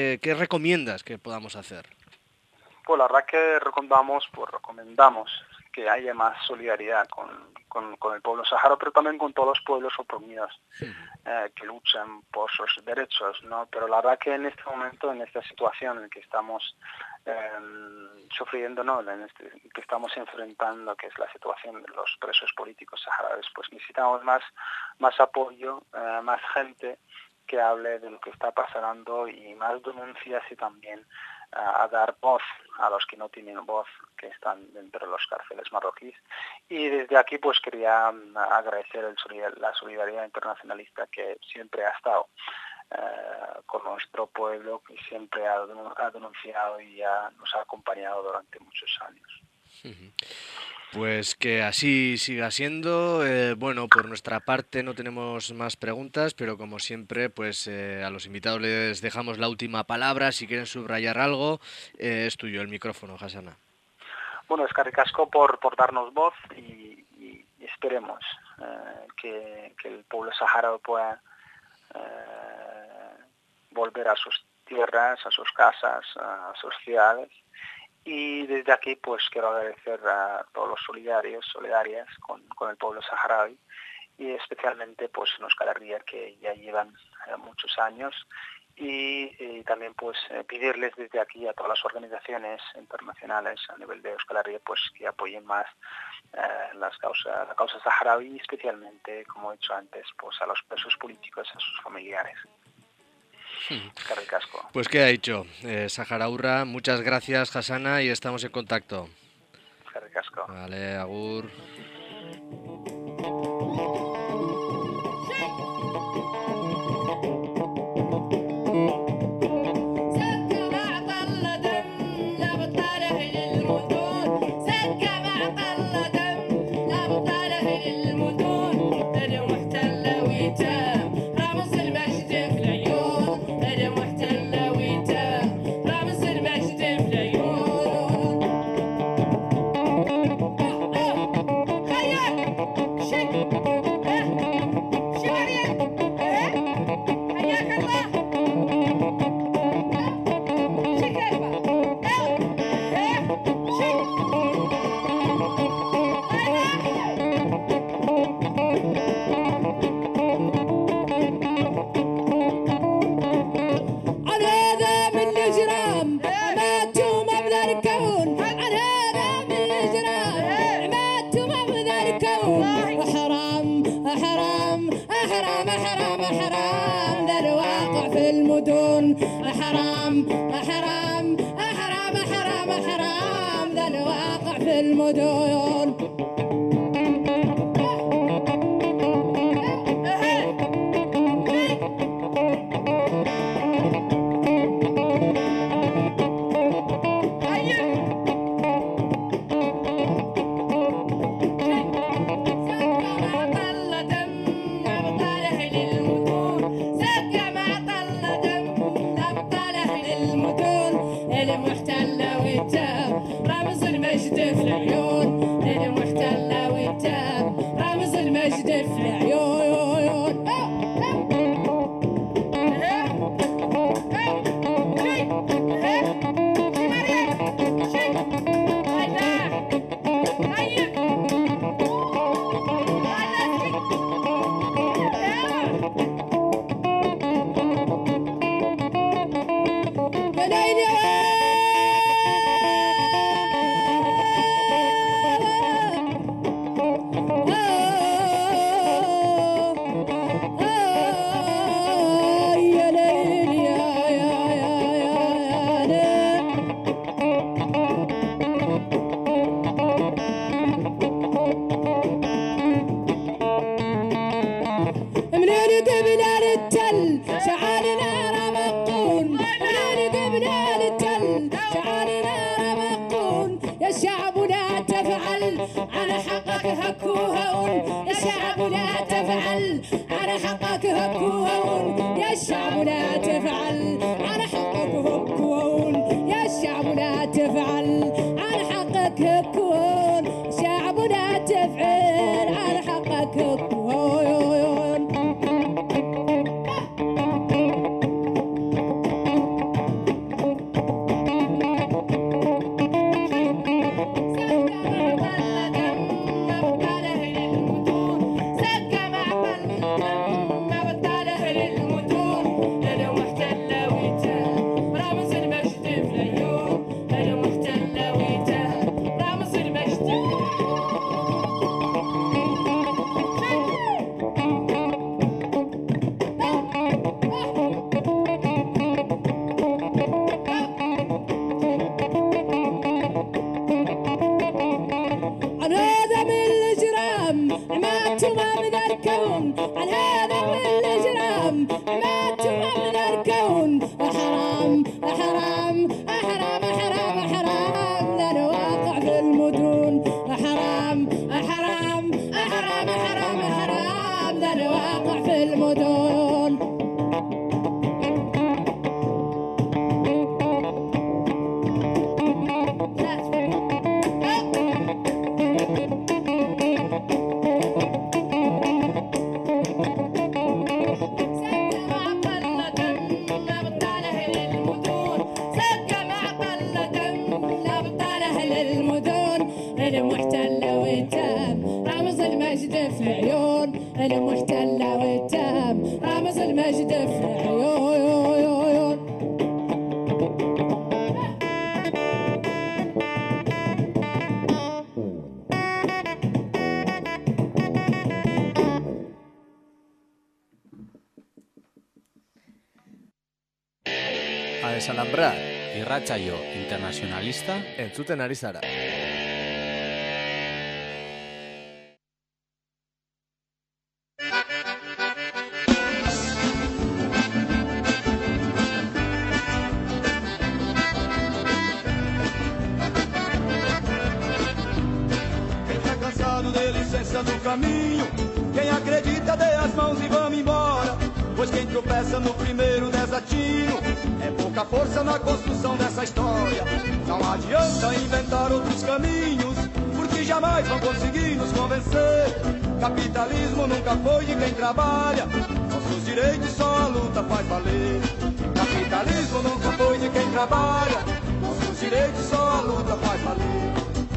Speaker 6: recomiendas que podamos hacer?
Speaker 13: Pues la verdad que recomendamos que haya más solidaridad con el pueblo saharaui, pero también con todos los pueblos oprimidos que luchan por sus derechos, ¿no? Pero la verdad que en este momento, en esta situación en la que estamos sufriendo, ¿no? Que estamos enfrentando, que es la situación de los presos políticos saharauis, pues necesitamos más apoyo, más gente que hable de lo que está pasando y más denuncias y también a dar voz a los que no tienen voz, que están dentro de los cárceles marroquíes. Y desde aquí pues quería agradecer la solidaridad internacionalista que siempre ha estado con nuestro pueblo, que siempre ha denunciado y nos ha acompañado durante muchos años.
Speaker 6: Pues que así siga siendo. Bueno, por nuestra parte no tenemos más preguntas, pero como siempre, pues a los invitados les dejamos la última palabra. Si quieren subrayar algo, es tuyo el micrófono, Hasana.
Speaker 13: Bueno, eskerrik asko por darnos voz y esperemos que el pueblo saharaui pueda volver a sus tierras, a sus casas, a sus ciudades. Y desde aquí pues quiero agradecer a todos los solidarias con el pueblo saharaui y especialmente pues en Euskal Herria, que ya llevan muchos años, y también pues pedirles desde aquí a todas las organizaciones internacionales a nivel de Euskal Herria pues que apoyen más la causa saharaui, y especialmente, como he dicho antes, pues a los presos políticos, a sus familiares.
Speaker 6: Pues queda dicho, Saharaurra, muchas gracias, Hasana, y estamos en contacto. Vale, agur.
Speaker 14: واقع في المدن. المحتلة والتام رمز المجد في العيون، المحتلة والتام رمز المجد في العيون.
Speaker 6: A desalambrar
Speaker 5: irratsaio internacionalista
Speaker 6: entzuten ari zara.
Speaker 15: Do caminho, quem acredita dê as mãos e vamos embora, pois quem tropeça no primeiro desatino é pouca força na construção dessa história. Não adianta inventar outros caminhos, porque jamais vão conseguir nos convencer. Capitalismo nunca foi de quem trabalha, nossos direitos só a luta faz valer. Capitalismo nunca foi de quem trabalha, nossos direitos só a luta faz valer.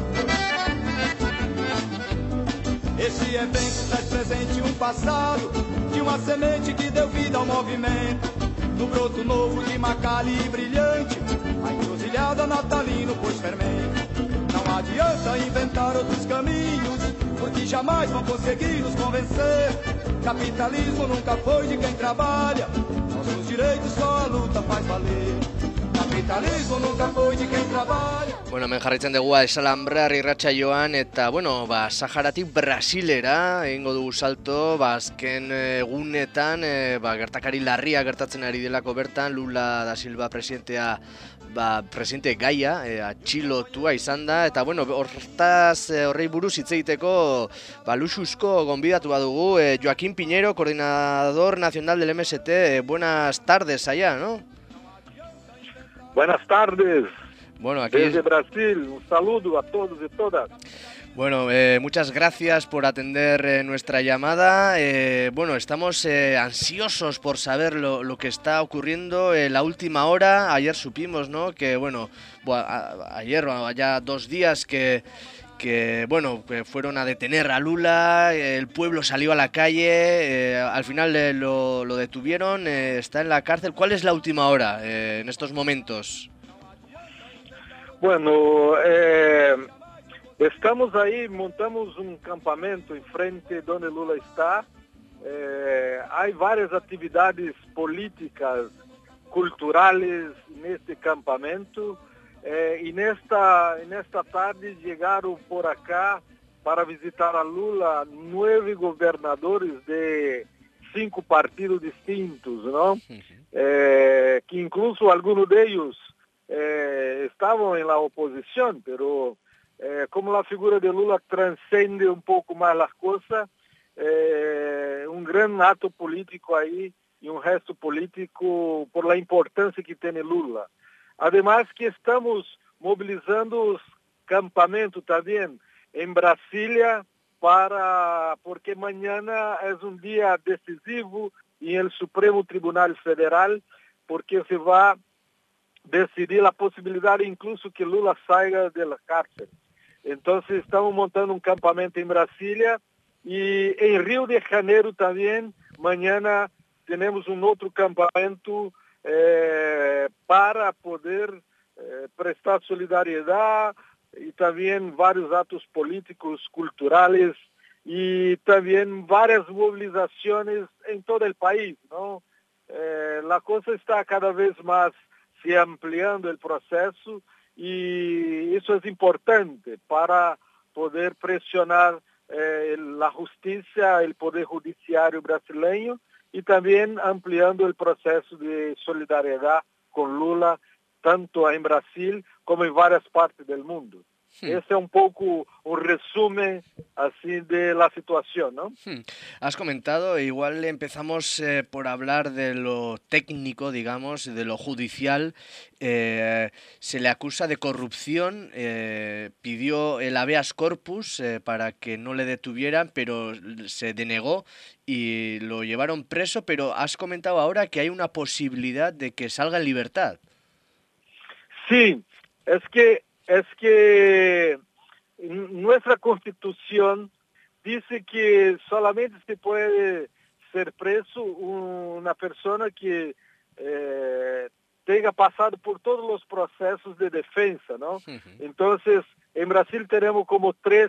Speaker 15: Este evento traz presente um passado de uma semente que deu vida ao movimento. No broto novo de Macali e brilhante, a encruzilhada natalino pôs fermento. Não adianta inventar outros caminhos, porque jamais vão conseguir nos convencer. Capitalismo nunca foi de quem trabalha, nossos direitos só a luta faz valer. Capitalismo nunca foi de quem trabalha.
Speaker 6: Bueno, hemen jarraitzen dugu desalambrar irratsaioan eta, bueno, Saharatik Brasilera egingo dugu salto, azken egunetan, gertakari larria gertatzen ari delako bertan, Lula da Silva presidentea, presidente gaia, atxilotua izan da, eta, bueno, horrei buruz hitz egiteko, luxuzko gonbidatu badugu, Joaquín Piñero, coordinador nacional del MST, buenas tardes allá, ¿no?
Speaker 16: Buenas tardes.
Speaker 6: Bueno, aquí
Speaker 16: desde Brasil, un saludo a todos y todas.
Speaker 6: Bueno, muchas gracias por atender nuestra llamada. Bueno, estamos ansiosos por saber lo que está ocurriendo en la última hora. Ayer supimos, ¿no?, que, bueno, ayer, ya 2 días que fueron a detener a Lula, el pueblo salió a la calle, al final lo detuvieron, está en la cárcel. ¿Cuál es la última hora en estos momentos?
Speaker 16: Bueno, estamos ahí, montamos un campamento en frente donde Lula está. Hay varias actividades políticas, culturales en este campamento. Y en esta tarde llegaron por acá para visitar a Lula 9 gobernadores de 5 partidos distintos, ¿no? Que incluso algunos de ellos estaban en la oposición, pero como la figura de Lula transcende un poco más las cosas, un gran acto político ahí y un gesto político por la importancia que tiene Lula. Además que estamos movilizando los campamentos también en Brasilia porque mañana es un día decisivo en el Supremo Tribunal Federal, porque se va a decidir la posibilidad incluso que Lula salga de la cárcel. Entonces estamos montando un campamento en Brasilia y en Río de Janeiro también mañana tenemos un otro campamento para poder prestar solidariedad y también varios actos políticos, culturales y también varias movilizaciones en todo el país, ¿no? La cosa está cada vez más se ampliando el proceso y eso es importante para poder presionar la justicia, el poder judiciario brasileño y también ampliando el proceso de solidaridad con Lula, tanto en Brasil como en varias partes del mundo. Ese es un poco un resumen así de la situación, ¿no?
Speaker 6: Has comentado, igual empezamos por hablar de lo técnico, digamos, de lo judicial. Se le acusa de corrupción, pidió el habeas corpus para que no le detuvieran, pero se denegó y lo llevaron preso, pero has comentado ahora que hay una posibilidad de que salga en libertad.
Speaker 16: Sí, es que nuestra Constitución dice que solamente se puede ser preso una persona que tenga pasado por todos los procesos de defensa, ¿no? Entonces, en Brasil tenemos como tres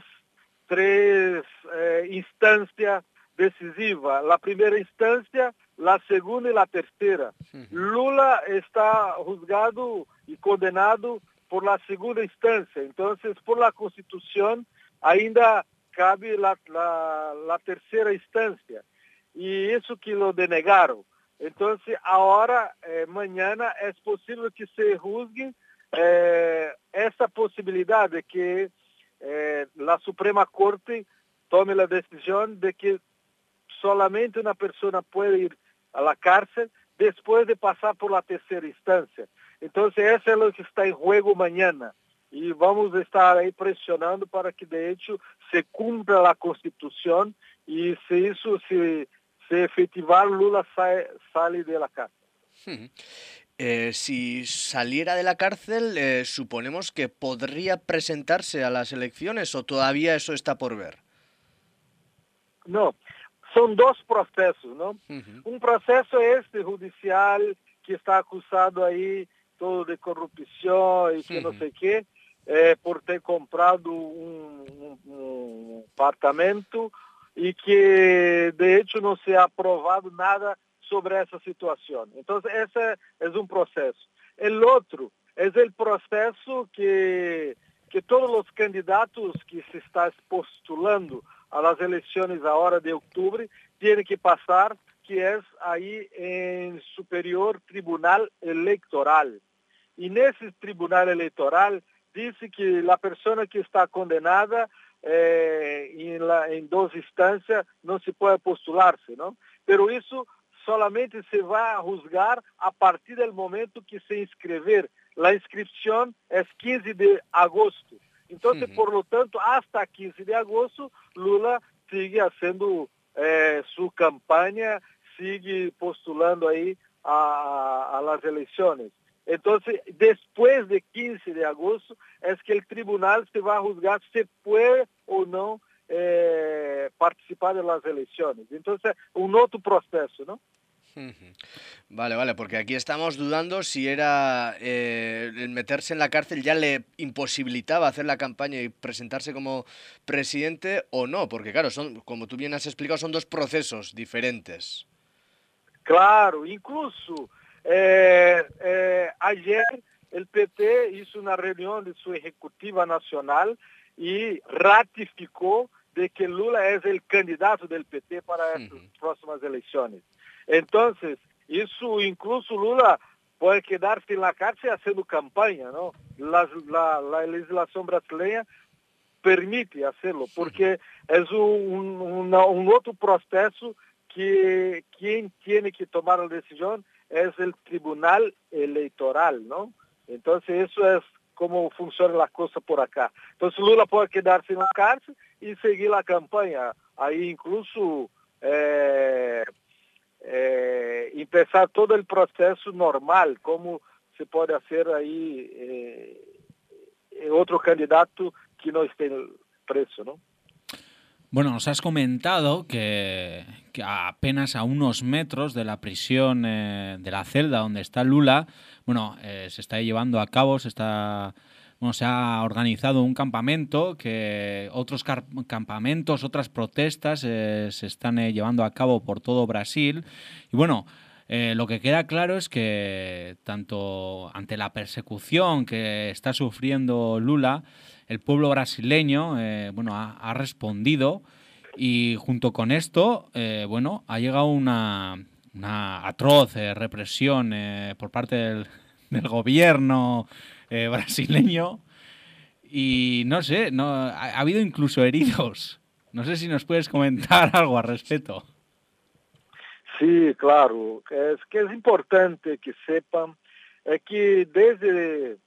Speaker 16: instancias decisivas. La primera instancia, la segunda y la tercera. Lula está juzgado y condenado por la segunda instancia. Entonces, por la Constitución, ainda cabe la tercera instancia. Y eso que lo denegaron. Entonces, ahora, mañana, es posible que se juzgue esa posibilidad de que la Suprema Corte tome la decisión de que solamente una persona puede ir a la cárcel después de pasar por la tercera instancia. Entonces, eso es lo que está en juego mañana. Y vamos a estar ahí presionando para que, de hecho, se cumpla la Constitución y si eso se efectivar, Lula sale de la cárcel.
Speaker 6: Si saliera de la cárcel, suponemos que podría presentarse a las elecciones o todavía eso está por ver.
Speaker 16: No, son dos procesos, ¿no? Un proceso judicial que está acusado ahí todo de corrupción y que no sé qué, por ter comprado un apartamento y que de hecho no se ha aprobado nada sobre esa situación. Entonces ese es un proceso. El otro es el proceso que todos los candidatos que se están postulando a las elecciones ahora de octubre tienen que pasar, que es ahí en Superior Tribunal Electoral. Y en ese Tribunal Electoral dice que la persona que está condenada en dos instancias no se puede postularse, ¿no? Pero eso solamente se va a juzgar a partir del momento que se inscribir. La inscripción es 15 de agosto. Entonces, por lo tanto, hasta 15 de agosto, Lula sigue haciendo su campaña, sigue postulando ahí a las elecciones. Entonces, después de 15 de agosto, es que el tribunal se va a juzgar si puede o no participar de las elecciones. Entonces, un otro proceso, ¿no?
Speaker 6: Vale, porque aquí estamos dudando si era el meterse en la cárcel ya le imposibilitaba hacer la campaña y presentarse como presidente o no, porque claro, son, como tú bien has explicado, son dos procesos diferentes.
Speaker 16: Claro, incluso ayer el PT hizo una reunión de su ejecutiva nacional y ratificó de que Lula es el candidato del PT para estas próximas elecciones. Entonces, eso incluso Lula puede quedarse en la cárcel haciendo campaña, ¿no? La legislación brasileña permite hacerlo, porque es un otro proceso que quien tiene que tomar la decisión es el Tribunal Electoral, ¿no? Entonces, eso es cómo funciona la cosa por acá. Entonces, Lula puede quedarse en la cárcel y seguir la campaña. Ahí incluso empezar todo el proceso normal, como se puede hacer ahí otro candidato que no esté preso, ¿no?
Speaker 5: Bueno, nos has comentado que apenas a unos metros de la prisión, de la celda donde está Lula, bueno, se está llevando a cabo, se ha organizado un campamento, que otros campamentos, otras protestas se están llevando a cabo por todo Brasil. Y bueno, lo que queda claro es que tanto ante la persecución que está sufriendo Lula, el pueblo brasileño ha respondido y junto con esto ha llegado una atroz represión por parte del gobierno brasileño y no sé, ha habido incluso heridos. No sé si nos puedes comentar algo al respecto.
Speaker 16: Sí, claro. Es que es importante que sepan que desde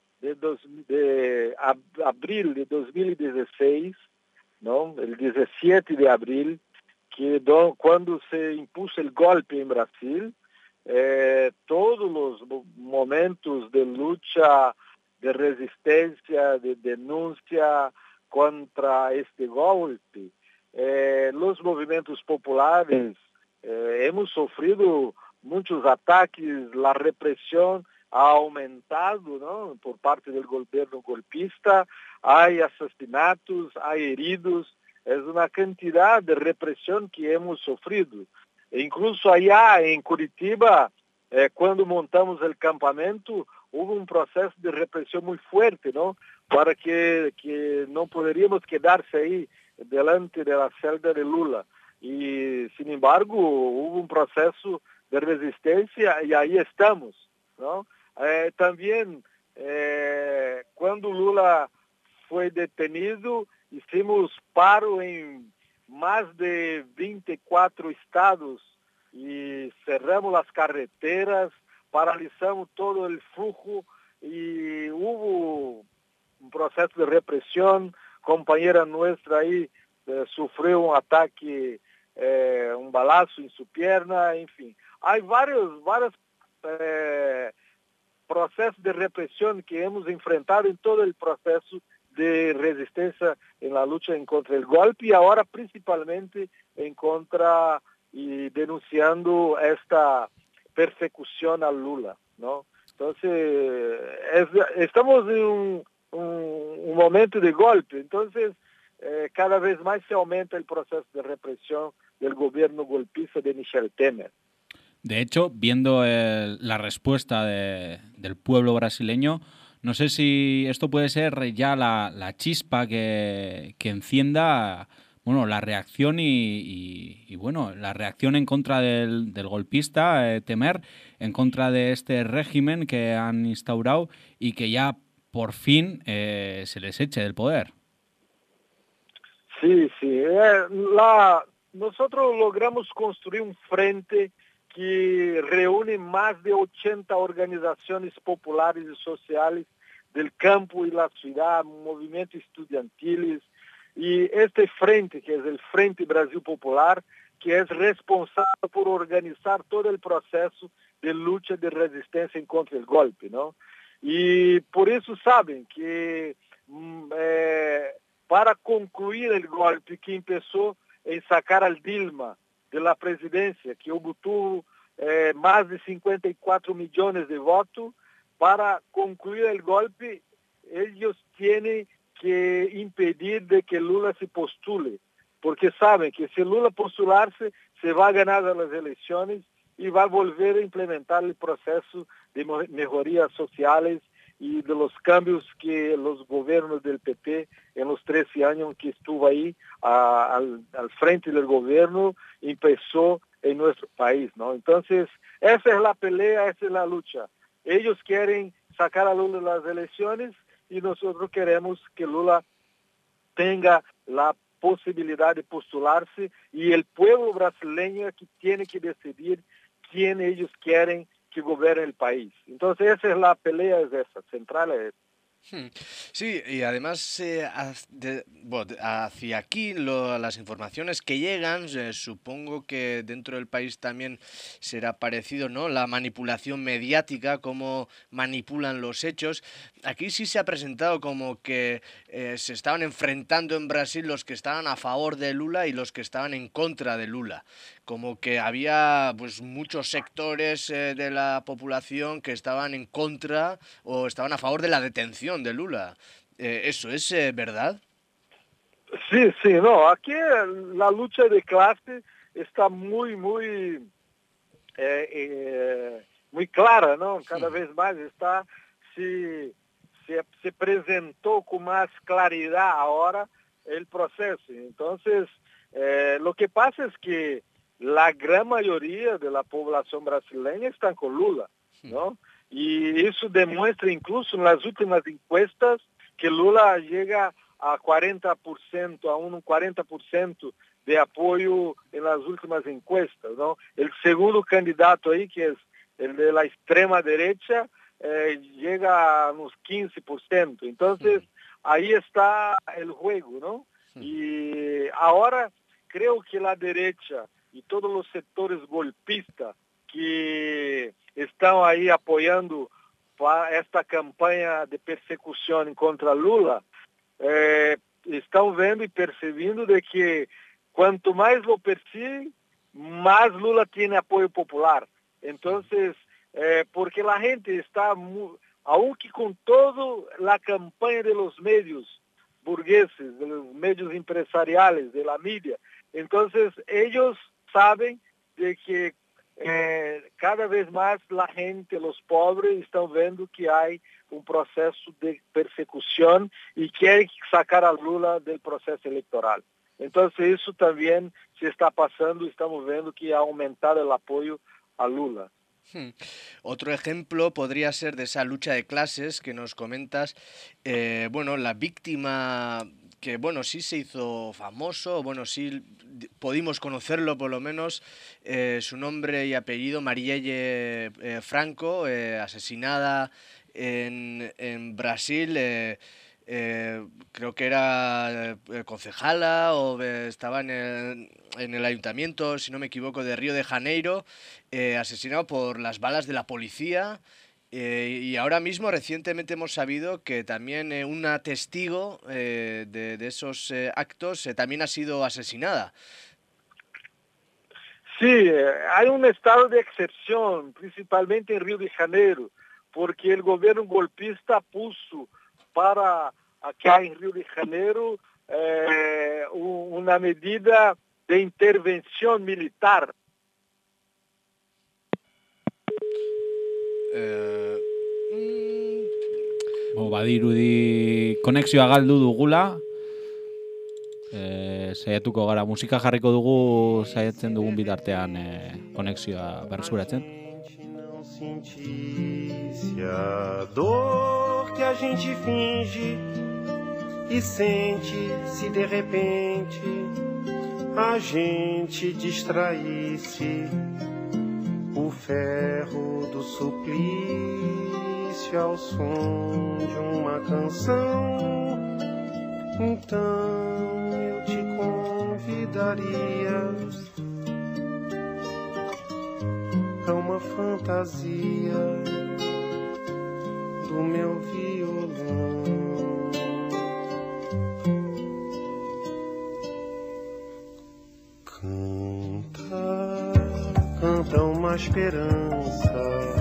Speaker 16: abril de 2016, ¿no? El 17 de abril, cuando se impuso el golpe en Brasil, todos los momentos de lucha, de resistencia, de denuncia contra este golpe, los movimientos populares hemos sufrido muchos ataques, la represión ha aumentado, ¿no? Por parte del gobierno golpista, hay asesinatos, hay heridos, es una cantidad de represión que hemos sufrido. E incluso allá en Curitiba, cuando montamos el campamento, hubo un proceso de represión muy fuerte, ¿no? Para que no podríamos quedarse ahí delante de la celda de Lula. Y sin embargo, hubo un proceso de resistencia y ahí estamos, ¿no? También, cuando Lula fue detenido, hicimos paro en más de 24 estados y cerramos las carreteras, paralizamos todo el flujo y hubo un proceso de represión. Compañera nuestra ahí sufrió un ataque, un balazo en su pierna, en fin. Hay varios procesos de represión que hemos enfrentado en todo el proceso de resistencia en la lucha en contra del golpe y ahora principalmente en contra y denunciando esta persecución a Lula, ¿no? Entonces, estamos en un momento de golpe, entonces cada vez más se aumenta el proceso de represión del gobierno golpista de Michel Temer.
Speaker 5: De hecho, viendo la respuesta del pueblo brasileño, no sé si esto puede ser ya la chispa que encienda, bueno, la reacción y bueno, la reacción en contra del golpista Temer, en contra de este régimen que han instaurado y que ya por fin se les eche del poder.
Speaker 16: Sí. Nosotros logramos construir un frente que reúne más de 80 organizaciones populares y sociales del campo y la ciudad, movimientos estudiantiles, y este frente, que es el Frente Brasil Popular, que es responsable por organizar todo el proceso de lucha de resistencia en contra del golpe, ¿no? Y por eso saben que para concluir el golpe que empezó en sacar al Dilma de la presidencia, que obtuvo más de 54 millones de votos, para concluir el golpe, ellos tienen que impedir de que Lula se postule, porque saben que si Lula postularse, se va a ganar las elecciones y va a volver a implementar el proceso de mejorías sociales y de los cambios que los gobiernos del PT en los 13 años que estuvo ahí al frente del gobierno empezó en nuestro país, ¿no? Entonces, esa es la pelea, esa es la lucha. Ellos quieren sacar a Lula de las elecciones y nosotros queremos que Lula tenga la posibilidad de postularse y el pueblo brasileño que tiene que decidir quién ellos quieren que gobierne el país. Entonces esa es la pelea, es esa, central es esa.
Speaker 6: Sí, y además hacia aquí las informaciones que llegan, supongo que dentro del país también será parecido, ¿no? La manipulación mediática, cómo manipulan los hechos. Aquí sí se ha presentado como que se estaban enfrentando en Brasil los que estaban a favor de Lula y los que estaban en contra de Lula. Como que había pues muchos sectores de la población que estaban en contra o estaban a favor de la detención de Lula. ¿Eso es verdad?
Speaker 16: Sí, no. Aquí la lucha de clase está muy clara, ¿no? Cada vez más se presentó con más claridad ahora el proceso. Entonces, lo que pasa es que la gran mayoría de la población brasileña está con Lula, ¿no? Y eso demuestra incluso en las últimas encuestas que Lula llega a 40%, a un 40% de apoyo en las últimas encuestas, ¿no? El segundo candidato ahí, que es el de la extrema derecha, llega a unos 15%. Entonces, ahí está el juego, ¿no? Y ahora creo que la derecha y todos los sectores golpistas que están ahí apoyando esta campaña de persecución contra Lula, están viendo y percibiendo de que cuanto más lo persiguen, más Lula tiene apoyo popular. Entonces, porque la gente está, aunque con toda la campaña de los medios burgueses, de los medios empresariales, de la media, entonces ellos saben de que cada vez más la gente, los pobres, están viendo que hay un proceso de persecución y quieren sacar a Lula del proceso electoral. Entonces eso también se está pasando, estamos viendo que ha aumentado el apoyo a Lula.
Speaker 6: Otro ejemplo podría ser de esa lucha de clases que nos comentas. Bueno, la víctima que, bueno, sí se hizo famoso, bueno, sí pudimos conocerlo por lo menos, su nombre y apellido, Marielle Franco, asesinada en Brasil. Creo que era concejala o estaba en el ayuntamiento, si no me equivoco, de Río de Janeiro, asesinado por las balas de la policía. Y ahora mismo, recientemente hemos sabido que también una testigo de esos actos también ha sido asesinada.
Speaker 16: Sí, hay un estado de excepción, principalmente en Río de Janeiro, porque el gobierno golpista puso para acá en Río de Janeiro una medida de intervención militar.
Speaker 5: Badirudi konexioa galdu dugula. Saiatuko gara, musika jarriko dugu, saiatzen dugun bitartean konexioa berreskuratzen.
Speaker 17: A dor que a gente finge e sente se de repente a gente distraísse o ferro do suplício ao som de uma canção. Então eu te convidaria a uma fantasia do meu violão. Canta, canta uma esperança.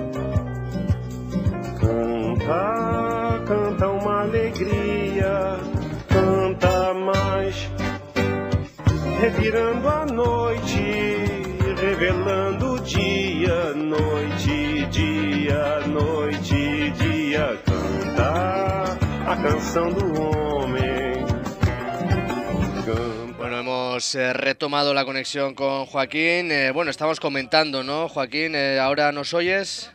Speaker 17: Canta, canta uma alegria. Canta mais, revirando a noite, revelando o dia, noite, dia, noite, dia. Canta a canção do homem.
Speaker 6: Bueno, hemos retomado la conexión con Joaquín. Bueno, estamos comentando, ¿no, Joaquín? ¿Ahora nos oyes?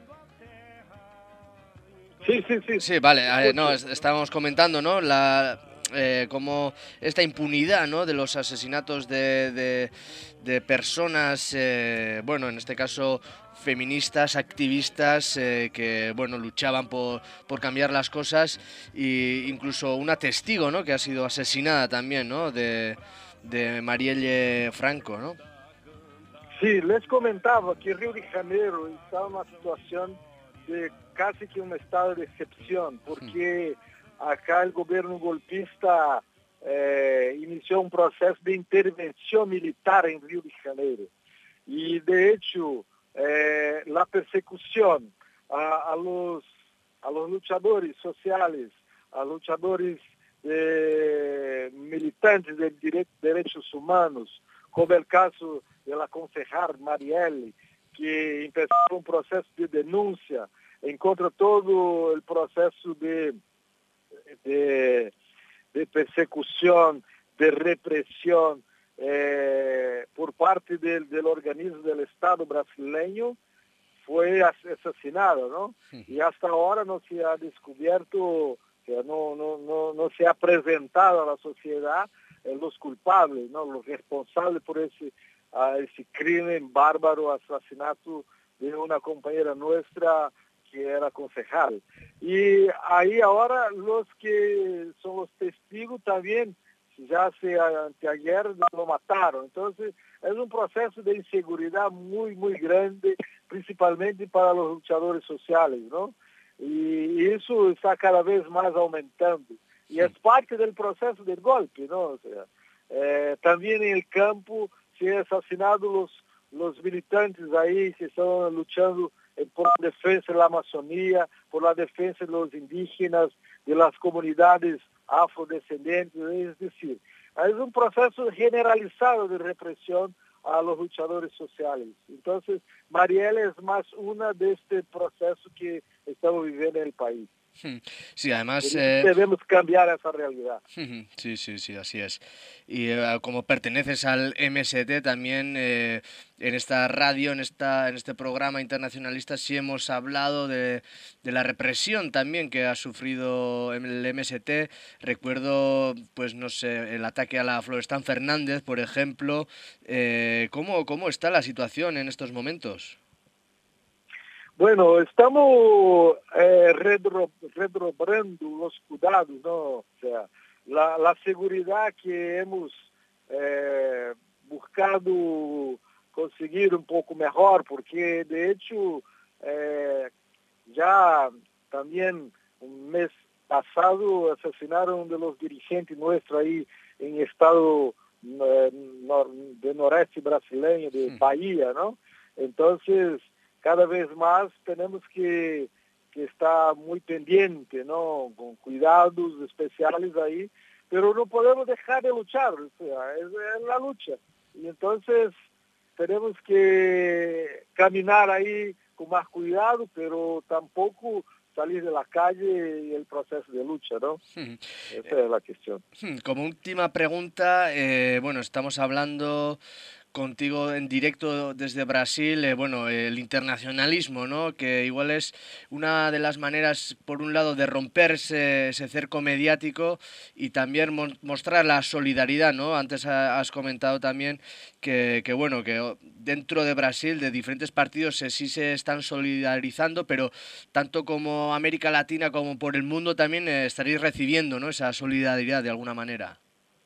Speaker 16: Sí.
Speaker 6: Sí, vale. No, estábamos comentando, ¿no? Como esta impunidad, ¿no?, de los asesinatos de personas, bueno, en este caso feministas, activistas, que, bueno, luchaban por cambiar las cosas, e incluso una testigo, ¿no?, que ha sido asesinada también, ¿no?, de Marielle Franco, ¿no?
Speaker 16: Sí, les comentaba que Río de Janeiro está en una situación de casi que un estado de excepción, porque acá el gobierno golpista inició un proceso de intervención militar en Río de Janeiro. Y de hecho, la persecución a los luchadores sociales, a luchadores militantes de derechos humanos, como el caso de la concejal Marielle, que empezó un proceso de denuncia en contra todo el proceso de persecución, de represión por parte del organismo del Estado brasileño, fue asesinado, ¿no? Y hasta ahora no se ha descubierto sea, no se ha presentado a la sociedad los culpables, ¿no? Los responsables por ese crimen bárbaro, asesinato de una compañera nuestra que era concejal. Y ahí ahora los que son los testigos también, ya anteayer lo mataron. Entonces es un proceso de inseguridad muy, muy grande, principalmente para los luchadores sociales, ¿no? Y eso está cada vez más aumentando. Y es parte del proceso del golpe, ¿no? O sea, también en el campo se han asesinado los militantes ahí que están luchando por la defensa de la Amazonía, por la defensa de los indígenas, de las comunidades afrodescendentes, es decir, es un proceso generalizado de represión a los luchadores sociales. Entonces, Marielle es más una de este proceso que estamos viviendo en el país.
Speaker 6: Sí, además...
Speaker 16: debemos cambiar esa realidad.
Speaker 6: Sí, así es. Y como perteneces al MST también, en esta radio, en este programa internacionalista, sí hemos hablado de la represión también que ha sufrido el MST. Recuerdo, pues no sé, el ataque a la Florestan Fernández, por ejemplo. ¿Cómo está la situación en estos momentos?
Speaker 16: Bueno, estamos redobrando los cuidados, ¿no? O sea, la seguridad que hemos buscado conseguir un poco mejor, porque de hecho ya también un mes pasado asesinaron de los dirigentes nuestros ahí en estado de noreste brasileño, de Bahía, ¿no? Entonces, cada vez más tenemos que estar muy pendiente, ¿no? Con cuidados especiales ahí, pero no podemos dejar de luchar, o sea, es la lucha. Y entonces tenemos que caminar ahí con más cuidado, pero tampoco salir de la calle y el proceso de lucha, ¿no? Esa es la cuestión.
Speaker 6: Como última pregunta, bueno, estamos hablando contigo en directo desde Brasil, el internacionalismo, ¿no? Que igual es una de las maneras, por un lado, de romperse ese cerco mediático y también mostrar la solidaridad, ¿no? Antes has comentado también que dentro de Brasil, de diferentes partidos, sí se están solidarizando, pero tanto como América Latina como por el mundo también estaréis recibiendo, ¿no? Esa solidaridad de alguna manera.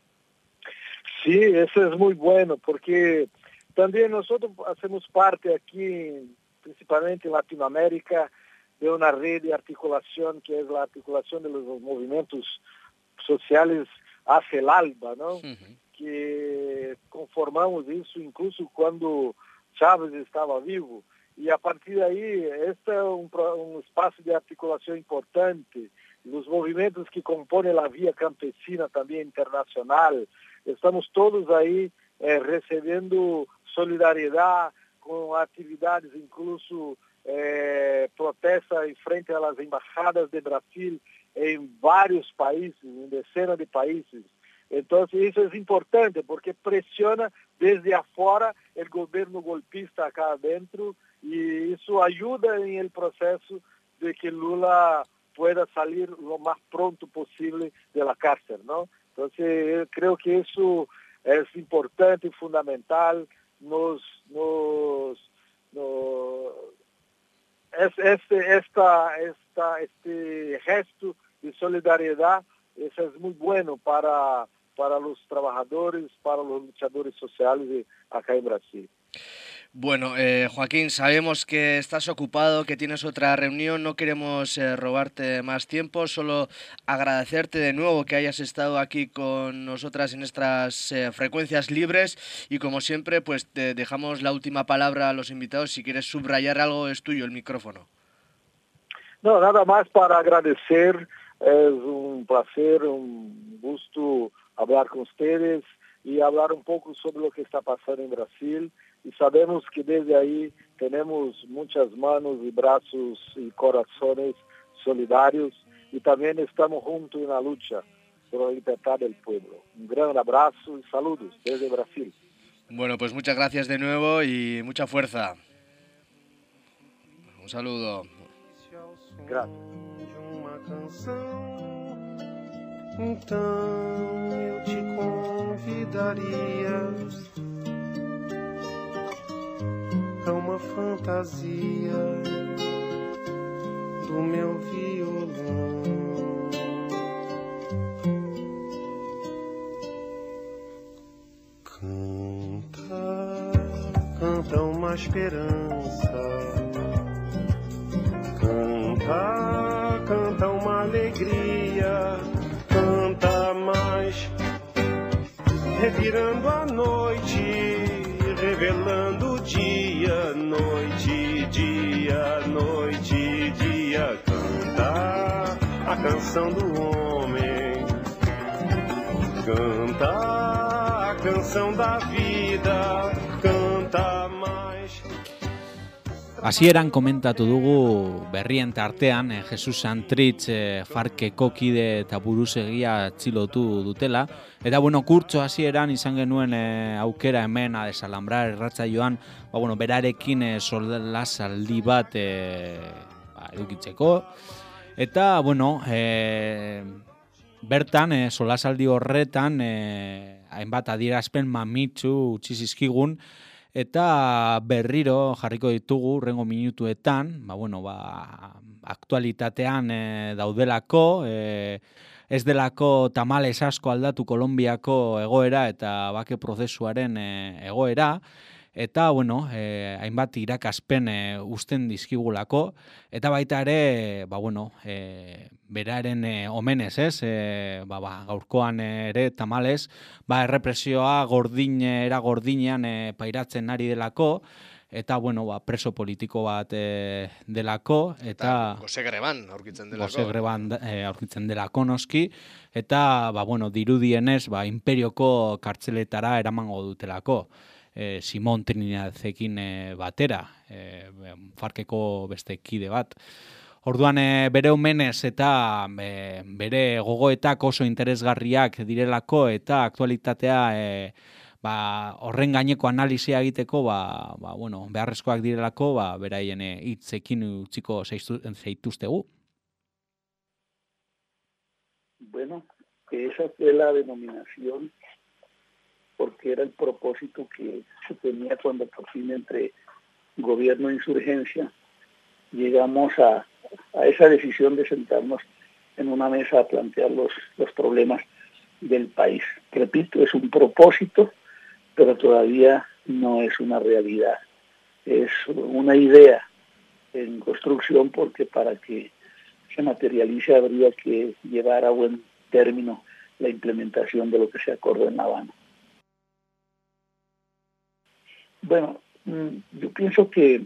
Speaker 16: Sí, eso es muy bueno, porque también nosotros hacemos parte aquí, principalmente en Latinoamérica, de una red de articulación que es la articulación de los movimientos sociales hacia el ALBA, ¿no? Que conformamos eso incluso cuando Chávez estaba vivo. Y a partir de ahí, este es un espacio de articulación importante. Los movimientos que componen la vía campesina también internacional, estamos todos ahí recibiendo solidaridad con actividades, incluso protesta en frente a las embajadas de Brasil en varios países, en decenas de países. Entonces eso es importante porque presiona desde afuera el gobierno golpista acá adentro y eso ayuda en el proceso de que Lula pueda salir lo más pronto posible de la cárcel, ¿no? Entonces, creo que eso es importante y fundamental. Este gesto de solidaridad, eso es muy bueno para los trabajadores, para los luchadores sociales acá en Brasil.
Speaker 6: Bueno, Joaquín, sabemos que estás ocupado, que tienes otra reunión, no queremos robarte más tiempo, solo agradecerte de nuevo que hayas estado aquí con nosotras en estas frecuencias libres y como siempre, pues te dejamos la última palabra a los invitados, si quieres subrayar algo es tuyo el micrófono.
Speaker 16: No, nada más para agradecer, es un placer, un gusto hablar con ustedes y hablar un poco sobre lo que está pasando en Brasil. Y sabemos que desde ahí tenemos muchas manos y brazos y corazones solidarios y también estamos juntos en la lucha por la libertad del pueblo. Un gran abrazo y saludos desde Brasil.
Speaker 6: Bueno, pues muchas gracias de nuevo y mucha fuerza. Un saludo.
Speaker 16: Gracias.
Speaker 17: Então eu te convidaria pra uma fantasia do meu violão. Canta uma esperança, canta uma alegria, canta mais, revirando a noite, revelando o dia, noite, dia, noite, dia, canta a canção do homem, canta a canção da vida, canta mais.
Speaker 5: Hasieran komentatu dugu berrien tartean Jesus Santritz Farkeko kide eta buruzegia atxilotu dutela. Eta kurtso hasieran izan genuen aukera hemen Adesalambrar irratsaioan, berarekin solasaldi bat edukitzeko. Eta bertan solasaldi horretan hainbat adierazpen mamitsu utzi zizkigun. Eta berriro jarriko ditugu hurrengo minutuetan, aktualitatean daudelako, ez delako tamales asko aldatu Kolonbiako egoera eta bake prozesuaren egoera, eta hainbat irakaspen uzten dizkigulako, eta baita ere, beraren omenez, gaurkoan ere tamales, errepresioa era gordinean pairatzen ari delako, eta preso politiko bat delako, eta
Speaker 6: gose greban aurkitzen delako.
Speaker 5: Gose greban aurkitzen delako noski, eta dirudienez imperioko kartzeletara eramango dutelako. Simon Trinidadezekin batera, Farkeko beste kide bat. Orduan bere omenez eta bere gogoetak oso interesgarriak direlako eta aktualitatea horren gaineko analisia egiteko beharrezkoak direlako beraien hitzekin utziko zeituztegu.
Speaker 18: Bueno, esa fue la denominación porque era el propósito que se tenía cuando por fin entre gobierno e insurgencia llegamos a esa decisión de sentarnos en una mesa a plantear los problemas del país. Repito, es un propósito, pero todavía no es una realidad. Es una idea en construcción porque para que se materialice habría que llevar a buen término la implementación de lo que se acordó en La Habana. Bueno, yo pienso que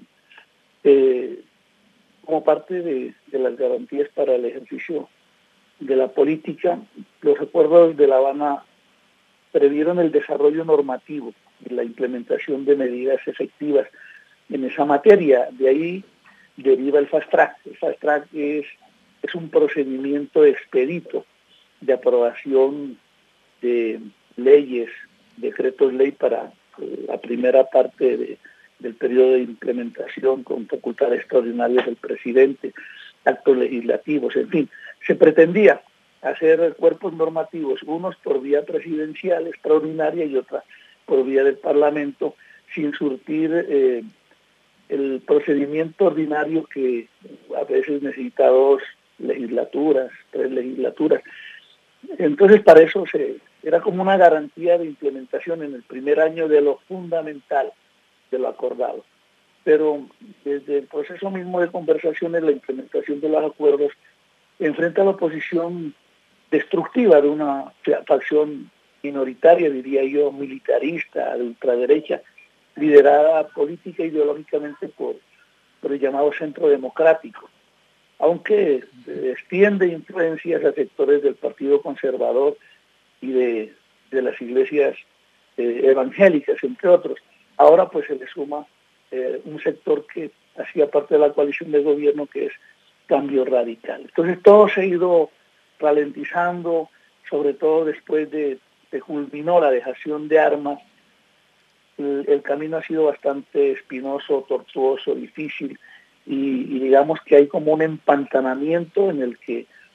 Speaker 18: como parte de las garantías para el ejercicio de la política, los acuerdos de La Habana previeron el desarrollo normativo y la implementación de medidas efectivas en esa materia. De ahí deriva el Fast Track. El Fast Track es un procedimiento expedito de aprobación de leyes, decretos ley para la primera parte del periodo de implementación con facultades extraordinarias del presidente, actos legislativos, en fin. Se pretendía hacer cuerpos normativos, unos por vía presidencial extraordinaria y otra por vía del Parlamento, sin surtir el procedimiento ordinario que a veces necesita 2 legislaturas, 3 legislaturas. Entonces, para eso era como una garantía de implementación en el primer año de lo fundamental, de lo acordado. Pero desde el proceso mismo de conversaciones, la implementación de los acuerdos enfrenta la oposición destructiva de una facción minoritaria, diría yo, militarista, de ultraderecha, liderada política e ideológicamente por el llamado Centro Democrático, aunque extiende influencias a sectores del Partido Conservador y de las iglesias evangélicas, entre otros. Ahora pues se le suma un sector que hacía parte de la coalición de gobierno, que es Cambio Radical. Entonces todo se ha ido ralentizando, sobre todo después de culminó la dejación de armas. El camino ha sido bastante espinoso, tortuoso, difícil, y digamos que hay como un empantanamiento en el que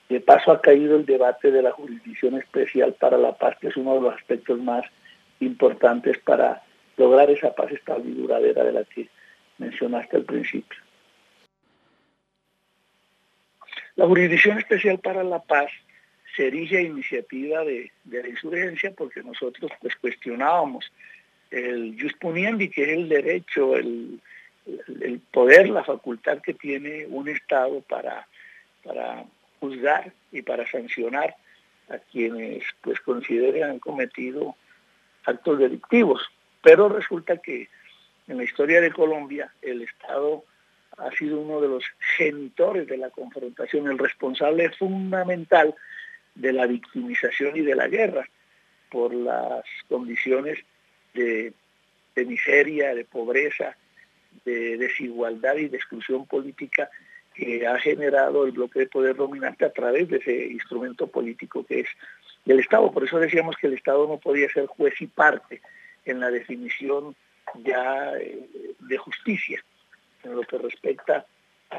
Speaker 18: De paso ha caído el debate de la Jurisdicción Especial para la Paz, que es uno de los aspectos más importantes para lograr esa paz estable y duradera de la que mencionaste al principio. La Jurisdicción Especial para la Paz se erige a iniciativa de la insurgencia porque nosotros pues cuestionábamos el jus puniendi, que es el derecho, el poder, la facultad que tiene un Estado para juzgar y para sancionar a quienes pues consideren han cometido actos delictivos. Pero resulta que en la historia de Colombia el Estado ha sido uno de los genitores de la confrontación, el responsable fundamental de la victimización y de la guerra por las condiciones de miseria, de pobreza, de desigualdad y de exclusión política que ha generado el bloque de poder dominante a través de ese instrumento político que es el Estado. Por eso decíamos que el Estado no podía ser juez y parte en la definición ya de justicia, en lo que respecta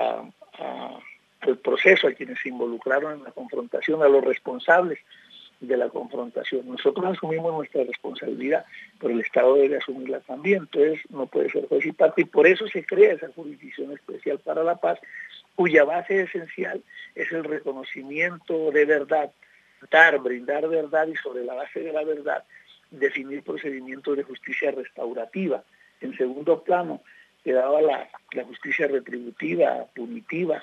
Speaker 18: al proceso, a quienes se involucraron en la confrontación, a los responsables de la confrontación. Nosotros asumimos nuestra responsabilidad, pero el Estado debe asumirla también, entonces no puede ser juez y parte, y por eso se crea esa Jurisdicción Especial para la Paz, cuya base esencial es el reconocimiento de verdad, brindar verdad y sobre la base de la verdad definir procedimientos de justicia restaurativa. En segundo plano quedaba la justicia retributiva, punitiva,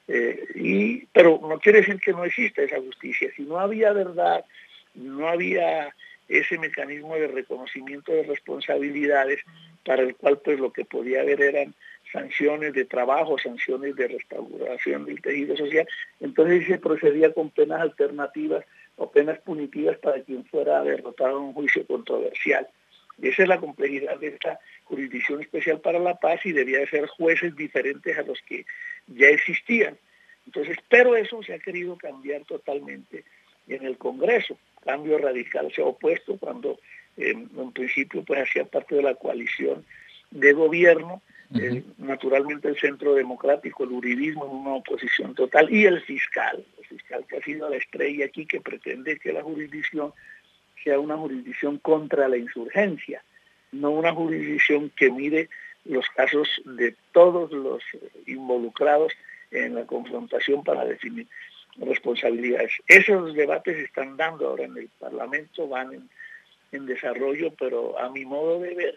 Speaker 18: pero no quiere decir que no exista esa justicia. Si no había verdad, no había ese mecanismo de reconocimiento de responsabilidades para el cual pues lo que podía haber eran sanciones de trabajo, sanciones de restauración del tejido social, entonces se procedía con penas alternativas o penas punitivas para quien fuera derrotado en un juicio controversial. Esa es la complejidad de esta Jurisdicción Especial para la Paz y debía de ser jueces diferentes a los que ya existían. Entonces, pero eso se ha querido cambiar totalmente en el Congreso. Cambio radical se ha opuesto cuando en principio pues hacía parte de la coalición de gobierno, naturalmente el Centro Democrático, el uribismo en una oposición total, y el fiscal que ha sido la estrella aquí, que pretende que la jurisdicción sea una jurisdicción contra la insurgencia, no una jurisdicción que mire los casos de todos los involucrados en la confrontación para definir responsabilidades. Esos debates se están dando ahora en el Parlamento, van en desarrollo, pero a mi modo de ver,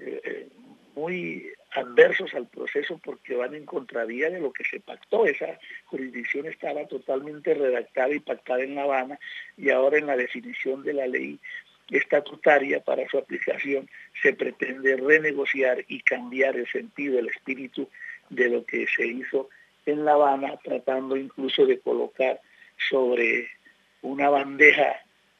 Speaker 18: muy adversos al proceso porque van en contravía de lo que se pactó. Esa jurisdicción estaba totalmente redactada y pactada en La Habana y ahora en la definición de la ley estatutaria para su aplicación se pretende renegociar y cambiar el sentido, el espíritu de lo que se hizo en La Habana, tratando incluso de colocar sobre una bandeja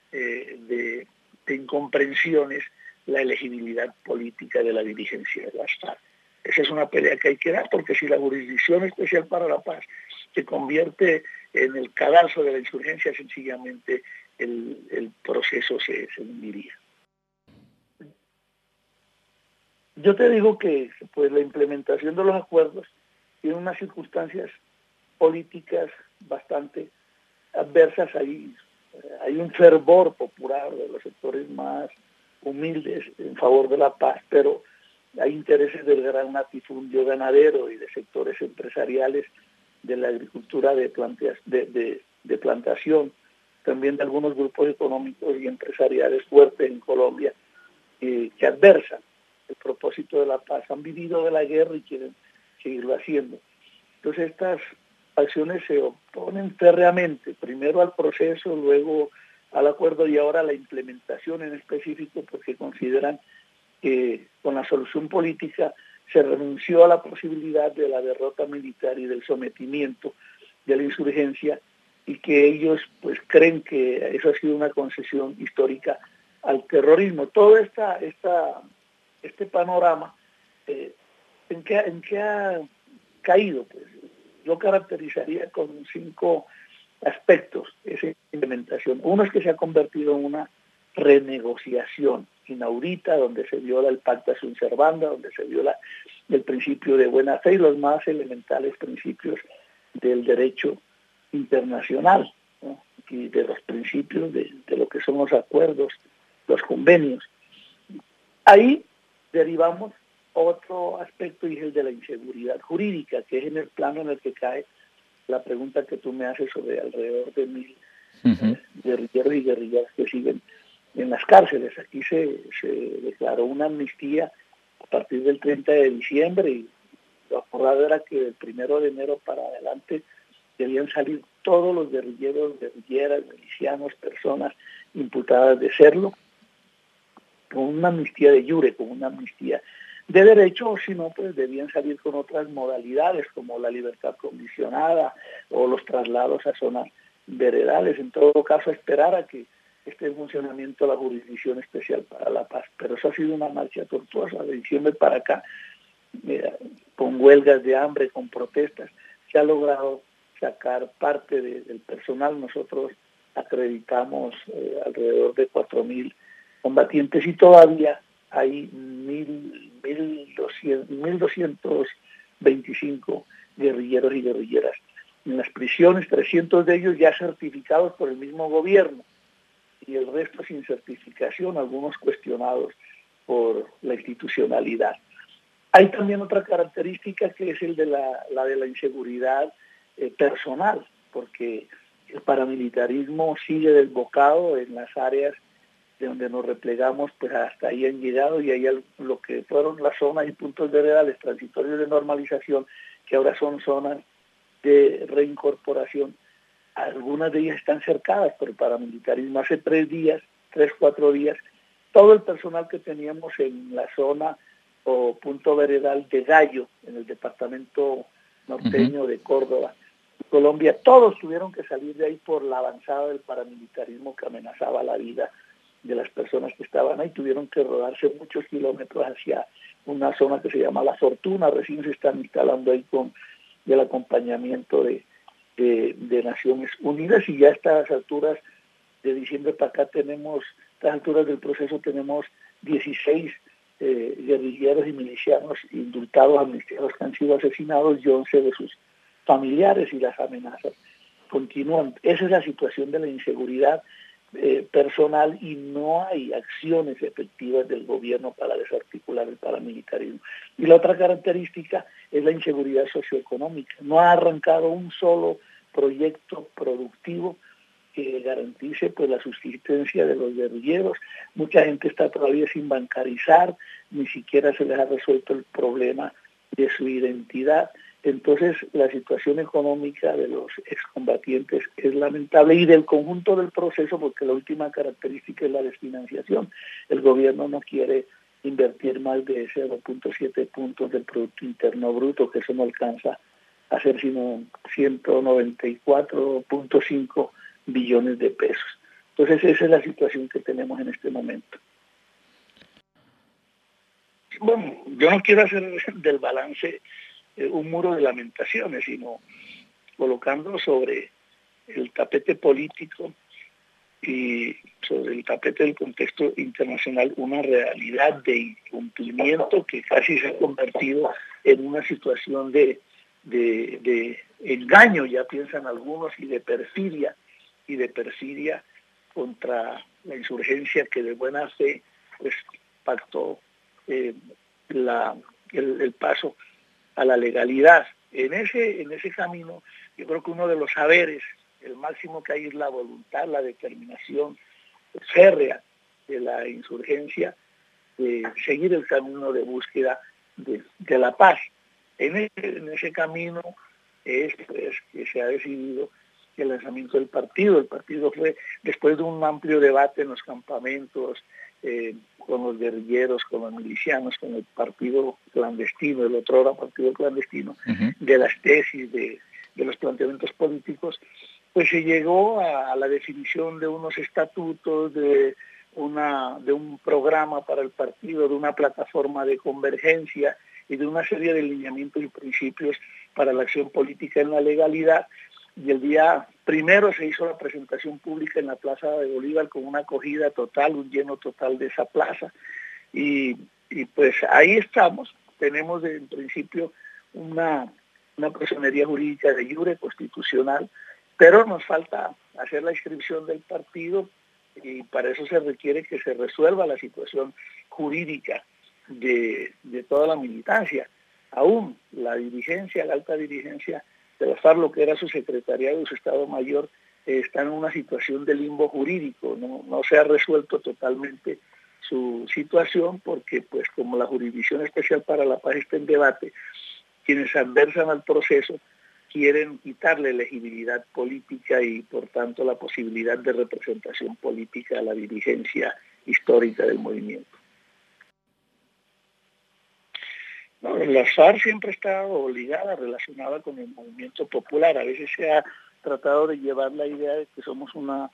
Speaker 18: de incomprensiones la elegibilidad política de la dirigencia de las FARC. Esa es una pelea que hay que dar, porque si la Jurisdicción Especial para la Paz se convierte en el cadalso de la insurgencia, sencillamente el proceso se hundiría. Yo te digo que pues la implementación de los acuerdos tiene unas circunstancias políticas bastante adversas. Hay un fervor popular de los sectores más humildes en favor de la paz, pero hay intereses del gran latifundio ganadero y de sectores empresariales de la agricultura de plantación, también de algunos grupos económicos y empresariales fuertes en Colombia que adversan el propósito de la paz, han vivido de la guerra y quieren seguirlo haciendo. Entonces estas acciones se oponen férreamente, primero al proceso, luego al acuerdo y ahora a la implementación en específico, porque consideran que con la solución política se renunció a la posibilidad de la derrota militar y del sometimiento de la insurgencia y que ellos pues creen que eso ha sido una concesión histórica al terrorismo. Todo este panorama, ¿en qué ha caído? Pues yo caracterizaría con 5 aspectos esa implementación. Uno es que se ha convertido en una renegociación inaudita, donde se viola el pacta sunt servanda, donde se viola el principio de buena fe y los más elementales principios del derecho internacional, ¿no? Y de los principios de lo que son los acuerdos, los convenios. Ahí derivamos otro aspecto, y es el de la inseguridad jurídica, que es en el plano en el que cae la pregunta que tú me haces sobre alrededor de 1.000 guerrilleros y guerrilleras que siguen en las cárceles. Aquí se declaró una amnistía a partir del 30 de diciembre y lo acordado era que del 1 de enero para adelante debían salir todos los guerrilleros, guerrilleras, milicianos, personas imputadas de serlo, con una amnistía de jure, con una amnistía de derecho, o si no, pues debían salir con otras modalidades, como la libertad condicionada o los traslados a zonas veredales. En todo caso, esperar a que esté en funcionamiento la Jurisdicción Especial para la Paz. Pero eso ha sido una marcha tortuosa. De diciembre para acá, con huelgas de hambre, con protestas, se ha logrado sacar parte del personal. Nosotros acreditamos alrededor de 4.000 combatientes y todavía hay 1.225 guerrilleros y guerrilleras en las prisiones, 300 de ellos ya certificados por el mismo gobierno y el resto sin certificación, algunos cuestionados por la institucionalidad. Hay también otra característica que es el de la de la inseguridad personal, porque el paramilitarismo sigue desbocado en las áreas de donde nos replegamos, pues hasta ahí han llegado, y hay lo que fueron las zonas y puntos veredales transitorios de normalización, que ahora son zonas de reincorporación. Algunas de ellas están cercadas por el paramilitarismo. Hace 4 días, todo el personal que teníamos en la zona o punto veredal de Gallo, en el departamento norteño de Córdoba, Colombia, todos tuvieron que salir de ahí por la avanzada del paramilitarismo que amenazaba la vida de las personas que estaban ahí. Tuvieron que rodarse muchos kilómetros hacia una zona que se llama La Fortuna. Recién se están instalando ahí con el acompañamiento de Naciones Unidas, y ya a estas alturas de diciembre para acá tenemos, a estas alturas del proceso tenemos 16 guerrilleros y milicianos indultados, amnistiados, que han sido asesinados, y 11 de sus familiares, y las amenazas continúan. Esa es la situación de la inseguridad personal, y no hay acciones efectivas del gobierno para desarticular el paramilitarismo. Y la otra característica es la inseguridad socioeconómica. No ha arrancado un solo proyecto productivo que garantice pues la subsistencia de los guerrilleros. Mucha gente está todavía sin bancarizar, ni siquiera se les ha resuelto el problema de su identidad. Entonces, la situación económica de los excombatientes es lamentable, y del conjunto del proceso, porque la última característica es la desfinanciación. El gobierno no quiere invertir más de 0.7 puntos del Producto Interno Bruto, que eso no alcanza a ser sino 194.5 billones de pesos. Entonces, esa es la situación que tenemos en este momento. Bueno, yo no quiero hacer del balance un muro de lamentaciones, sino colocando sobre el tapete político y sobre el tapete del contexto internacional una realidad de incumplimiento que casi se ha convertido en una situación de engaño, ya piensan algunos, y de perfidia contra la insurgencia, que de buena fe pues pactó el paso a la legalidad. En ese camino, yo creo que uno de los saberes, el máximo que hay, es la voluntad, la determinación férrea de la insurgencia de seguir el camino de búsqueda de la paz. En ese camino es pues, que se ha decidido el lanzamiento del partido. El partido fue, después de un amplio debate en los campamentos, con los guerrilleros, con los milicianos, con el partido clandestino, el otro era partido clandestino, de las tesis, de los planteamientos políticos, pues se llegó a la definición de unos estatutos, de un programa para el partido, de una plataforma de convergencia y de una serie de lineamientos y principios para la acción política en la legalidad. Y el día primero se hizo la presentación pública en la Plaza de Bolívar, con una acogida total, un lleno total de esa plaza. Y pues ahí estamos. Tenemos en principio una personería jurídica de jure constitucional Pero nos falta hacer la inscripción del partido y para eso se requiere que se resuelva la situación jurídica de toda la militancia. Aún la dirigencia, la alta dirigencia de la FARC, lo que era su secretariado y su Estado Mayor, está en una situación de limbo jurídico, no se ha resuelto totalmente su situación porque, pues, como la Jurisdicción Especial para la Paz está en debate, quienes adversan al proceso quieren quitarle elegibilidad política y, por tanto, la posibilidad de representación política a la dirigencia histórica del movimiento. No, la FARC siempre ha estado ligada, relacionada con el movimiento popular. A veces se ha tratado de llevar la idea de que fuimos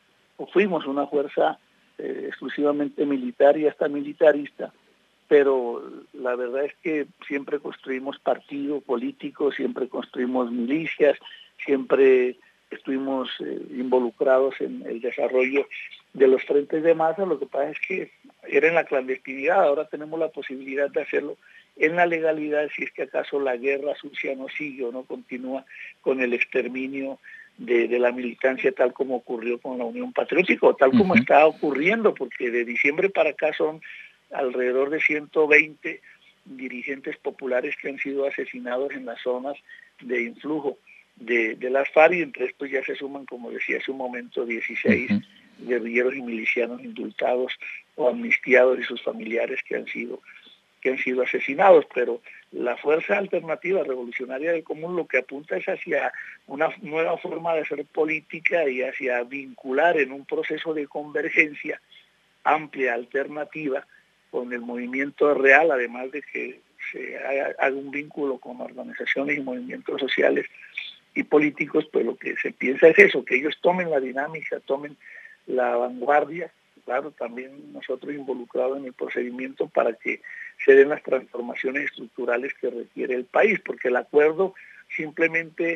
Speaker 18: una fuerza exclusivamente militar y hasta militarista, pero la verdad es que siempre construimos partido político, siempre construimos milicias, siempre estuvimos involucrados en el desarrollo de los frentes de masa. Lo que pasa es que era en la clandestinidad, ahora tenemos la posibilidad de hacerlo en la legalidad, si es que acaso la guerra sucia no sigue o no continúa con el exterminio de la militancia, tal como ocurrió con la Unión Patriótica, o tal como está ocurriendo, porque de diciembre para acá son alrededor de 120 dirigentes populares que han sido asesinados en las zonas de influjo de las FARC, y entre estos ya se suman, como decía hace un momento, 16 guerrilleros y milicianos indultados o amnistiados y sus familiares que han sido asesinados. Pero la Fuerza Alternativa Revolucionaria del Común lo que apunta es hacia una nueva forma de hacer política y hacia vincular en un proceso de convergencia amplia, alternativa, con el movimiento real, además de que se haga un vínculo con organizaciones y movimientos sociales y políticos. Pues lo que se piensa es eso, que ellos tomen la dinámica, tomen la vanguardia, claro, también nosotros involucrados en el procedimiento para que se den las transformaciones estructurales que requiere el país, porque el acuerdo simplemente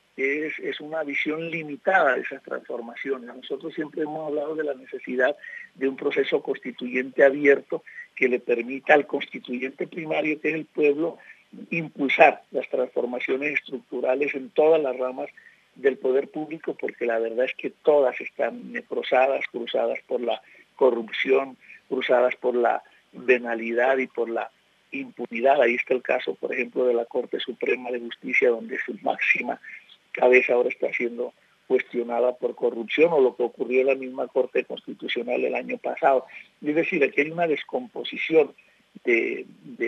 Speaker 18: es una visión limitada de esas transformaciones. Nosotros siempre hemos hablado de la necesidad de un proceso constituyente abierto que le permita al constituyente primario, que es el pueblo, impulsar las transformaciones estructurales en todas las ramas del poder público, porque la verdad es que todas están necrosadas, cruzadas por la corrupción, cruzadas por la venalidad y por la impunidad. Ahí está el caso, por ejemplo, de la Corte Suprema de Justicia, donde su máxima cabeza ahora está siendo cuestionada por corrupción, o lo que ocurrió en la misma Corte Constitucional el año pasado. Es decir, aquí hay una descomposición de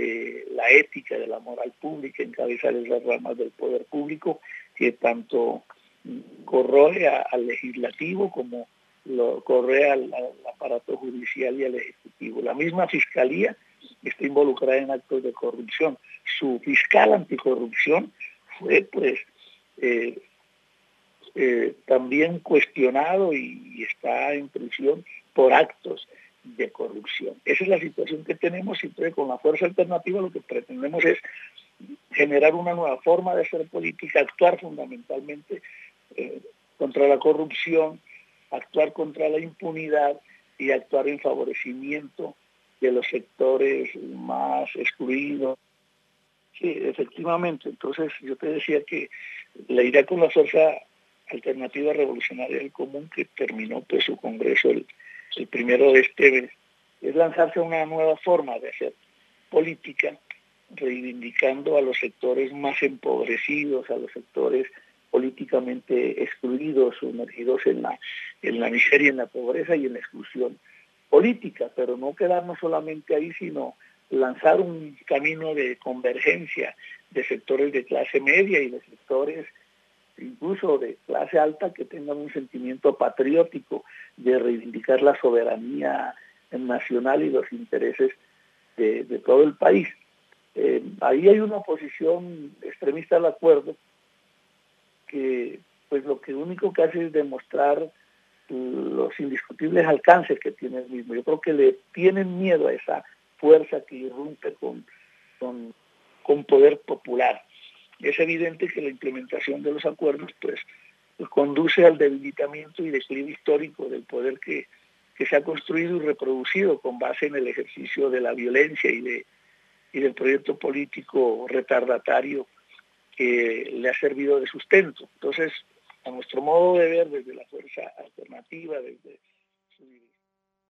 Speaker 18: la ética, de la moral pública en cabeza de esas ramas del poder público, que tanto corroe al legislativo como lo corroe al aparato judicial y al ejecutivo. La misma Fiscalía está involucrada en actos de corrupción. Su fiscal anticorrupción fue también cuestionado y está en prisión por actos de corrupción. Esa es la situación que tenemos, y entonces con la Fuerza Alternativa lo que pretendemos es generar una nueva forma de hacer política, actuar fundamentalmente contra la corrupción, actuar contra la impunidad y actuar en favorecimiento de los sectores más excluidos. Sí, efectivamente. Entonces yo te decía que la idea con la Fuerza Alternativa Revolucionaria del Común, que terminó pues su congreso el 1 de este mes, es lanzarse a una nueva forma de hacer política, reivindicando a los sectores más empobrecidos, a los sectores políticamente excluidos, sumergidos en la miseria, en la pobreza y en la exclusión política, pero no quedarnos solamente ahí, sino lanzar un camino de convergencia de sectores de clase media y de sectores incluso de clase alta que tengan un sentimiento patriótico de reivindicar la soberanía nacional y los intereses de todo el país. Ahí hay una oposición extremista al acuerdo que pues lo que único que hace es demostrar los indiscutibles alcances que tiene el mismo. Yo creo que le tienen miedo a esa fuerza que irrumpe con poder popular. Es evidente que la implementación de los acuerdos pues conduce al debilitamiento y declive histórico del poder que se ha construido y reproducido con base en el ejercicio de la violencia y del proyecto político retardatario que le ha servido de sustento. Entonces, a nuestro modo de ver, desde la fuerza alternativa, desde su dirección.